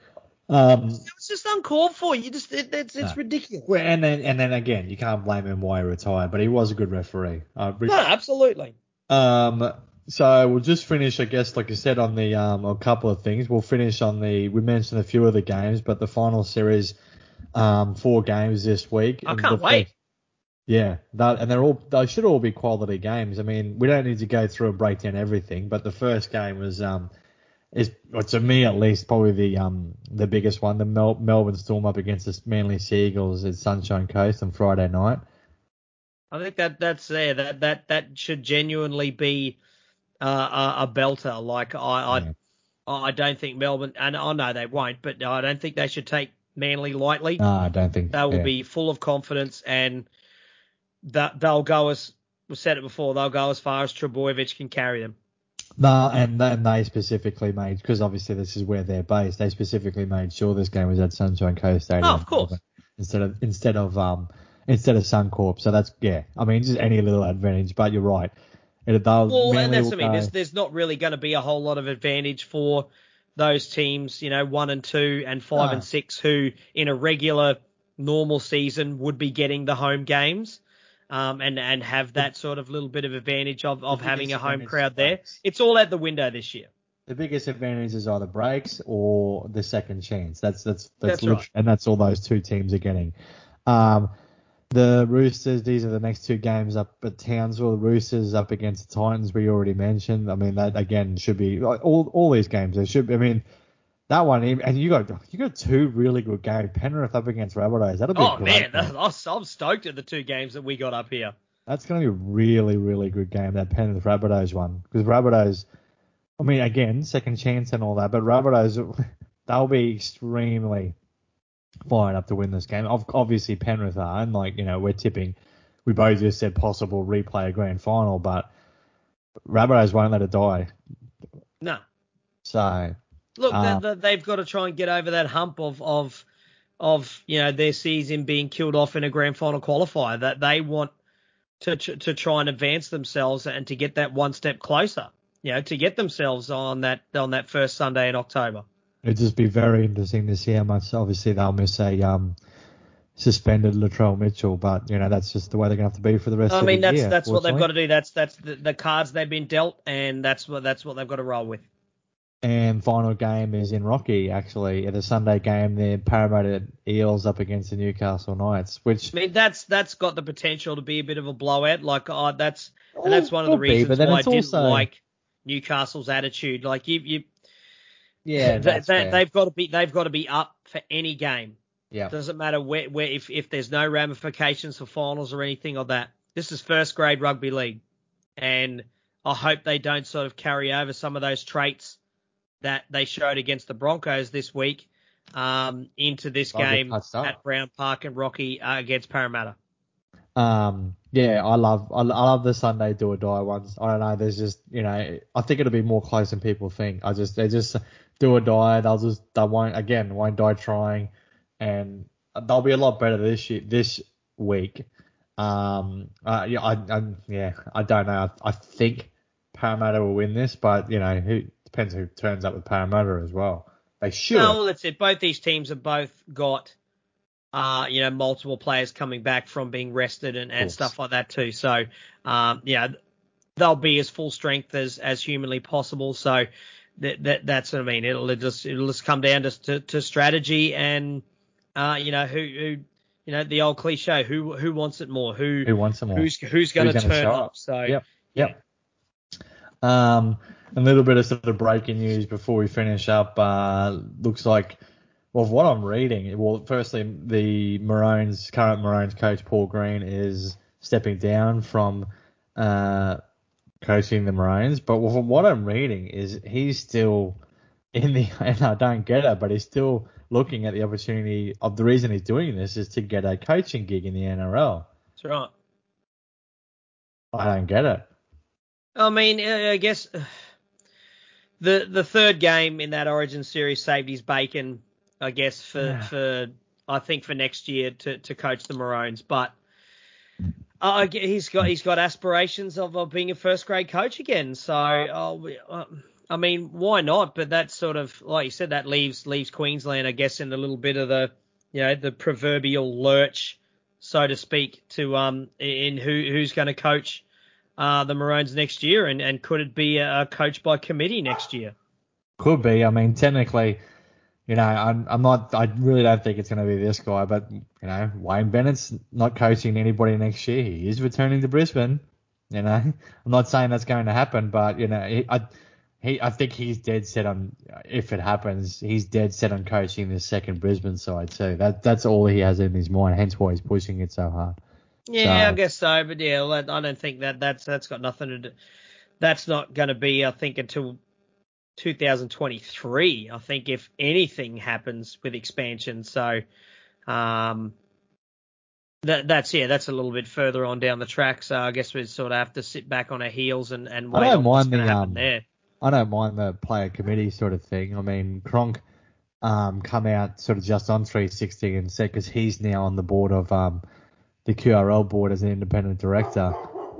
Um, It's just uncalled for. You just it, it's it's no. ridiculous. Well, and then and then again, you can't blame him why he retired, but he was a good referee. Uh, No, absolutely. Um, so we'll just finish, I guess, like I said, on the um, a couple of things. We'll finish on the. We mentioned a few of the games, but the final series, um, four games this week. I and can't the wait. First, yeah, that, and they're all. They should all be quality games. I mean, we don't need to go through and break down everything, but the first game was um, is well, to me at least probably the um the biggest one. The Mel- Melbourne Storm up against the Manly Seagulls at Sunshine Coast on Friday night. I think that that's there. That that that should genuinely be uh, a, a belter. Like I, Yeah. I I don't think Melbourne, and I know they won't, but I don't think they should take Manly lightly. No, I don't think. They will Yeah. be full of confidence, and that they'll go as we said it before. They'll go as far as Trebojevic can carry them. No, and, and they specifically made, because obviously this is where they're based, they specifically made sure this game was at Sunshine Coast Stadium. Oh, of course. Instead of, instead of, um, instead of Suncorp. So that's, yeah, I mean, just any little advantage, but you're right. It, they'll, Well, and Manly that's will what I mean. go, There's there's not really going to be a whole lot of advantage for those teams, you know, one and two and five No. and six, who in a regular normal season would be getting the home games, um, and and have that sort of little bit of advantage of, of the having biggest a home advantage crowd is there. breaks. It's all out the window this year. The biggest advantage is either breaks or the second chance. That's, that's, that's, That's lit- right. and that's all those two teams are getting. Um, The Roosters, these are the next two games up at Townsville. The Roosters up against the Titans, we already mentioned. I mean, that again should be like, all all these games. They should. I mean, that one, and you got you got two really good games. Penrith up against Rabbitohs. That'll be Oh a great man, game. I'm stoked at the two games that we got up here. That's going to be a really really good game. That Penrith Rabbitohs one, because Rabbitohs. I mean, again, second chance and all that, but Rabbitohs, they'll be extremely fired up to win this game. Obviously, Penrith are, and like, you know, we're tipping. We both just said possible replay a grand final, but Rabbitohs won't let it die. No. So, Look, um, they, they've got to try and get over that hump of, of, of, you know, their season being killed off in a grand final qualifier. That they want to to try and advance themselves and to get that one step closer. You know, to get themselves on that on that first Sunday in October. it'd just be very interesting to see how much. Obviously, they'll miss a um, suspended Latrell Mitchell, but you know that's just the way they're going to have to be for the rest I of mean, the that's year. that's what they've got to do. That's that's the, the cards they've been dealt, and that's what that's what they've got to roll with. And final game is in Rocky, actually, at a Sunday game. The Parramatta Eels up against the Newcastle Knights, which I mean, that's that's got the potential to be a bit of a blowout. Like, oh, that's and that's one of the will be, reasons but then why I it's didn't also like Newcastle's attitude. Like, you you yeah, they, that's they, fair. they've got to be they've got to be up for any game. Yeah. Doesn't matter where where if if there's no ramifications for finals or anything of that. This is first grade rugby league, and I hope they don't sort of carry over some of those traits that they showed against the Broncos this week um, into this I'll get game touched up. at Brown Park and Rocky uh, against Parramatta. Um, yeah, I love I, I love the Sunday do or die ones. I don't know. There's just you know I think it'll be more close than people think. I just they just do or die. They'll just they won't again won't die trying, and they'll be a lot better this year this week. Um, uh, yeah, I, I yeah I don't know. I, I think Parramatta will win this, but you know who depends who turns up with Parramatta as well. They should. No, well, that's it. Both these teams have both got, uh, you know, multiple players coming back from being rested and, and stuff like that too. So, um, yeah, they'll be as full strength as, as humanly possible. So that, that that's what I mean. It'll just it'll just come down to to, to strategy and, uh, you know, who who you know the old cliche who who wants it more, who Who wants it more? who's who's going to Who's gonna turn show up. up? So Yep. yeah. Yep. Um, a little bit of sort of breaking news before we finish up. Uh, looks like, well, what I'm reading, well, firstly, the Maroons, current Maroons coach Paul Green is stepping down from uh, coaching the Maroons. But from what I'm reading is he's still in the, and I don't get it, but he's still looking at the opportunity of the reason he's doing this is to get a coaching gig in the N R L. That's right. I don't get it. I mean, I guess the the third game in that Origin series saved his bacon, I guess, for, Yeah. for I think for next year to, to coach the Maroons. But Uh, he's got he's got aspirations of, of being a first grade coach again. So, uh, uh, I mean, why not? But that sort of, like you said, that leaves leaves Queensland, I guess, in a little bit of the, you know, the proverbial lurch, so to speak, to um in who who's going to coach uh, the Maroons next year, and, and could it be a coach by committee next year? Could be. I mean, technically, you know, I'm, I'm not. I really don't think it's going to be this guy, but you know, Wayne Bennett's not coaching anybody next year. He is returning to Brisbane. You know, I'm not saying that's going to happen, but you know, he, I, he, I think he's dead set on. If it happens, he's dead set on coaching the second Brisbane side too. That that's all he has in his mind. Hence why he's pushing it so hard. Yeah, So, I guess so. But yeah, well, I don't think that that's that's got nothing to do. That's not going to be, I think, until two thousand twenty-three, I think, if anything happens with expansion. So um, that that's yeah, that's a little bit further on down the track. So I guess we sort of have to sit back on our heels and, and wait on what's going to happen um, there. I don't mind the player committee sort of thing. I mean, Cronk um, come out sort of just on three sixty and said, because he's now on the board of um, the Q R L board as an independent director.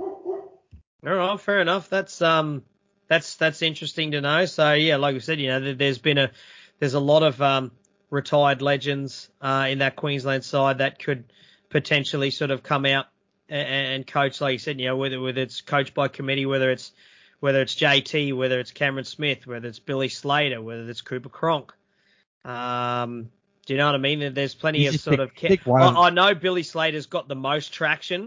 All right, fair enough. That's um, that's that's interesting to know. So yeah, like we said, you know, there's been a there's a lot of um retired legends uh in that Queensland side that could potentially sort of come out and, and coach, like you said, you know, whether whether it's coached by committee, whether it's whether it's J T, whether it's Cameron Smith, whether it's Billy Slater, whether it's Cooper Cronk. Um, do you know what I mean? There's plenty You of just sort pick- of. Ca- pick one. I, I know Billy Slater's got the most traction,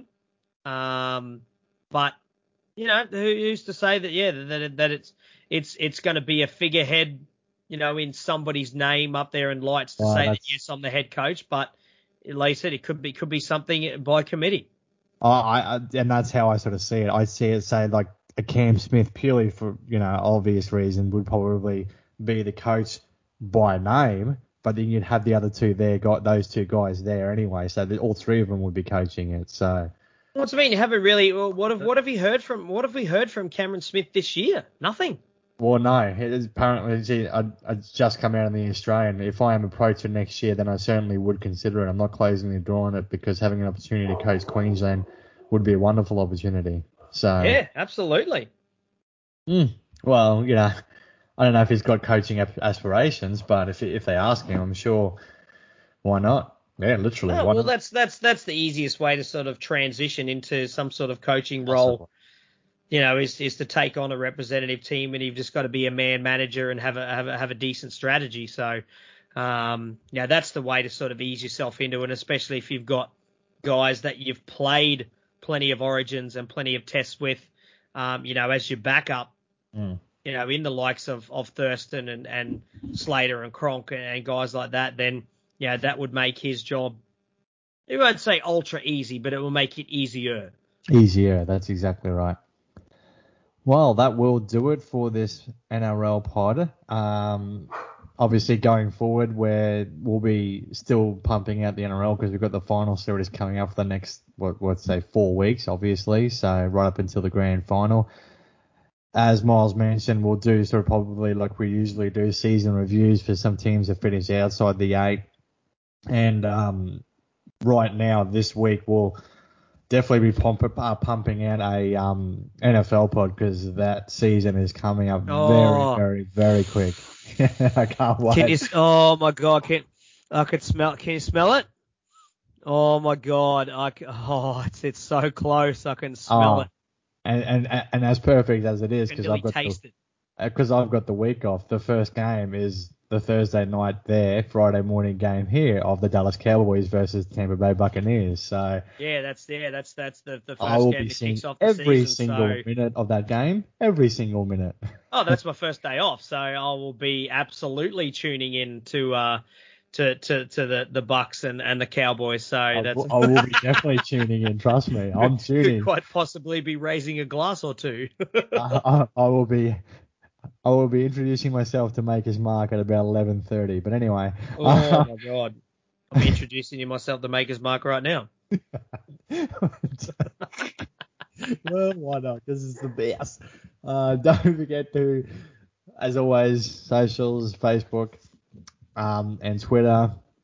um, but you know, who who's to say that? Yeah, that that it's it's it's going to be a figurehead, you know, in somebody's name up there in lights to Wow, say that that's- yes, I'm the head coach. But like I said, it could be could be something by committee. I, I, and that's how I sort of see it. I see it, say, like a Cam Smith, purely for, you know, obvious reason, would probably be the coach by name, but then you'd have the other two there, got those two guys there anyway, so that all three of them would be coaching it. So, What's I mean? You haven't really. Well, what have what have we heard from what have we heard from Cameron Smith this year? Nothing. well, no, it is apparently, gee, I, I just come out in the Australian. If I am approached for next year, then I certainly would consider it. I'm not closing the door on it, because having an opportunity to coach Queensland would be a wonderful opportunity. So, Yeah, absolutely. mm, well, you know, I don't know if he's got coaching aspirations, but if if they ask him, I'm sure, why not? Yeah, literally. Oh, Why well, not? that's that's that's the easiest way to sort of transition into some sort of coaching That's role. You know, is is to take on a representative team, and you've just got to be a man manager and have a have a have a decent strategy. So, um, yeah, that's the way to sort of ease yourself into it, especially if you've got guys that you've played plenty of origins and plenty of tests with, um, you know, as your backup. Mm. You know, in the likes of, of Thurston and, and Slater and Cronk and, and guys like that, then, yeah, that would make his job, I won't say ultra easy, but it will make it easier. Easier, that's exactly right. Well, that will do it for this N R L pod. Um, obviously, going forward, where we'll be still pumping out the N R L, because we've got the final series coming up for the next, what, let's say, four weeks, obviously. So right up until the grand final. As Miles mentioned, we'll do sort of probably like we usually do, season reviews for some teams that finish outside the eight. And um, right now, this week, we'll definitely be pump, uh, pumping out a um, N F L pod, because that season is coming up Oh. very, very, very quick. I can't wait. Can you, oh, my God. Can, I can smell Can you smell it? Oh, my God. I can, oh, it's, it's so close. I can smell Oh, it. And, and and as perfect as it is, I can because nearly I've got taste the, it. because I've got the week off. The first game is the Thursday night there, Friday morning game here of the Dallas Cowboys versus Tampa Bay Buccaneers. So Yeah, that's yeah, that's that's the, the I first will game be that seeing kicks off the every season. single So, minute of that game, every single minute. oh, that's my first day off, so I will be absolutely tuning in to uh to to, to the, the Bucks and, and the Cowboys. So I that's will, I will be definitely tuning in. Trust me, I'm could tuning. quite possibly be raising a glass or two. I, I, I will be. I will be introducing myself to Maker's Mark at about eleven thirty. But anyway. Oh my God, I'm introducing you myself to Maker's Mark right now. Well, why not? This is the best. Uh, don't forget to, as always, socials, Facebook, um, and Twitter.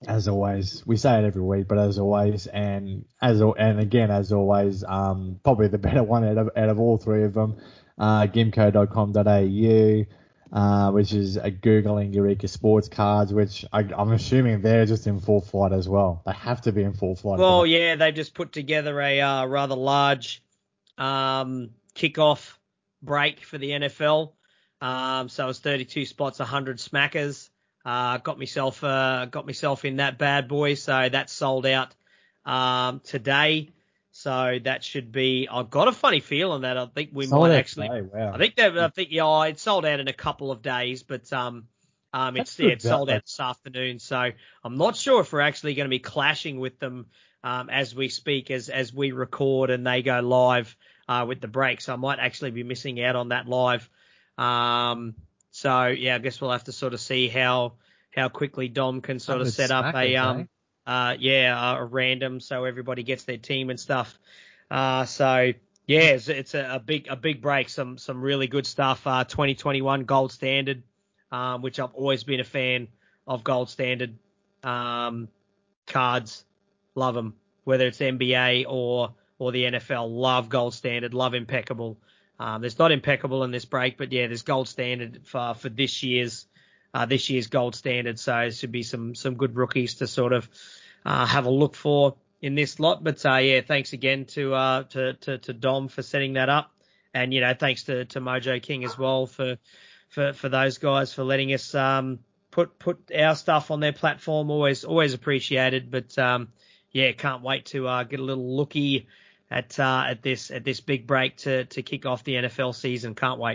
As always, we say it every week, but as always, and as al- and again as always, um, probably the better one out of out of all three of them, uh, gimco dot com dot a u, uh, which is a googling Eureka Sports Cards, which I, I'm assuming they're just in full flight as well. They have to be in full flight. Well, yeah, they've just put together a uh, rather large um, kickoff break for the N F L. Um, so it was thirty-two spots, one hundred smackers. Uh, got myself, uh, got myself in that bad boy. So that's sold out, um, today. So that should be, I've got a funny feeling that I think we Sold might out actually, today, wow. I think that, I think, yeah, it sold out in a couple of days, but, um, um, That's it's, yeah, good it sold value. out this afternoon. So I'm not sure if we're actually going to be clashing with them, um, as we speak, as, as we record and they go live, uh, with the break. So I might actually be missing out on that live. Um, So yeah, I guess we'll have to sort of see how how quickly Dom can sort of set up a um uh yeah a random so everybody gets their team and stuff. Uh so yeah, it's, it's a, a big a big break. Some some really good stuff. Uh, twenty twenty-one Gold Standard, um, which I've always been a fan of Gold Standard um cards. Love them, whether it's N B A or or the N F L. Love Gold Standard. Love Impeccable. Um, there's not Impeccable in this break, but yeah, there's Gold Standard for for this year's uh, this year's Gold Standard. So it should be some some good rookies to sort of uh, have a look for in this lot. But uh, yeah, thanks again to uh to, to to Dom for setting that up, and you know thanks to to Mojo King as well for for for those guys for letting us um put put our stuff on their platform. Always always appreciated. But um yeah, can't wait to uh, get a little looky at uh, at this at this big break to to kick off the N F L season. Can't wait.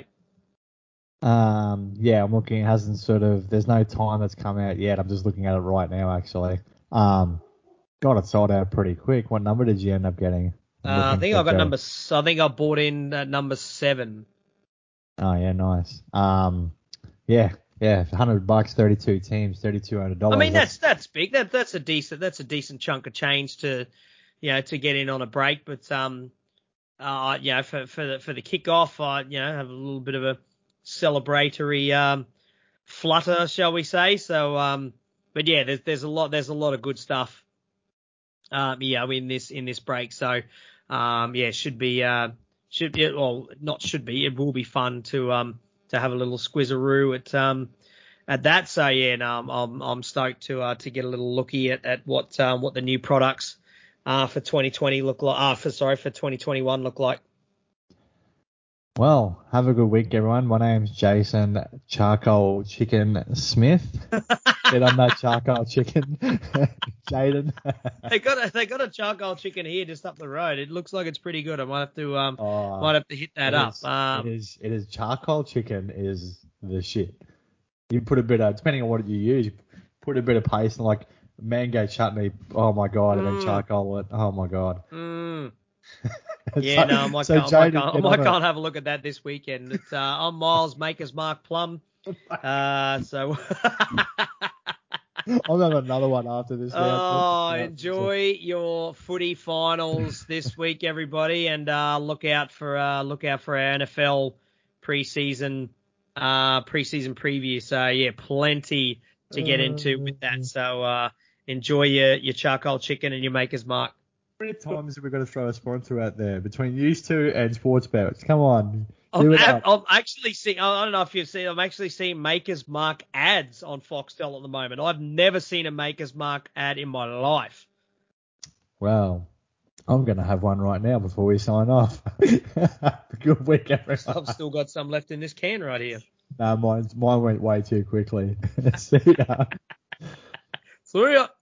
Um, yeah, I'm looking. It hasn't sort of. There's no time that's come out yet. I'm just looking at it right now, actually. Um, God, it sold out pretty quick. What number did you end up getting? I'm Uh, I looking think I got quickly. number. s- I think I bought in uh, number seven. Oh yeah, nice. Um, yeah, yeah, one hundred bucks, thirty-two teams, thirty-two hundred I dollars. mean that's that's big. That that's a decent that's a decent chunk of change to you know to get in on a break. But um uh you know for for the for the kickoff, I you know have a little bit of a celebratory um flutter, shall we say? So um but yeah, there's there's a lot there's a lot of good stuff. Um, yeah, in this in this break. So, um, yeah, should be uh, should be well, not should be. It will be fun to um to have a little squizzaroo at um at that. So yeah, no, I'm I'm, I'm stoked to uh to get a little looky at at what um what the new products uh for twenty twenty look like. Ah, uh, for sorry for twenty twenty-one look like. Well, have a good week, everyone. My name's Jason Charcoal Chicken Smith. Get on that charcoal chicken, Jaden. They got a they got a charcoal chicken here just up the road. It looks like it's pretty good. I might have to um Oh, might have to hit that it up. is, Um, it is, it is charcoal chicken is the shit. You put a bit of, depending on what you use, you put a bit of paste and like mango chutney. Oh my god, and then mm, charcoal it. Oh my god. mm. so, Yeah, no, I might, so go, I might, go, Jaden, I get might on go it. and have a look at that this weekend. It's, uh, I'm Miles Maker's Mark Plum. Uh, so, I'll have another one after this. oh, Now. enjoy your footy finals this week, everybody, and uh, look out for uh, look out for our N F L preseason uh, preseason preview. So yeah, plenty to get into with that. So uh, enjoy your your charcoal chicken and your Maker's Mark. How many times have we got to throw a sponsor out there between these two and Sports Bets? Come on, I'm, do it I'm, up. I'm actually seeing, I don't know if you've seen, I'm actually seeing Maker's Mark ads on Foxtel at the moment. I've never seen a Maker's Mark ad in my life. Well, I'm going to have one right now before we sign off. Good week, everyone. I've still got some left in this can right here. No, mine, mine went way too quickly. See ya. See ya.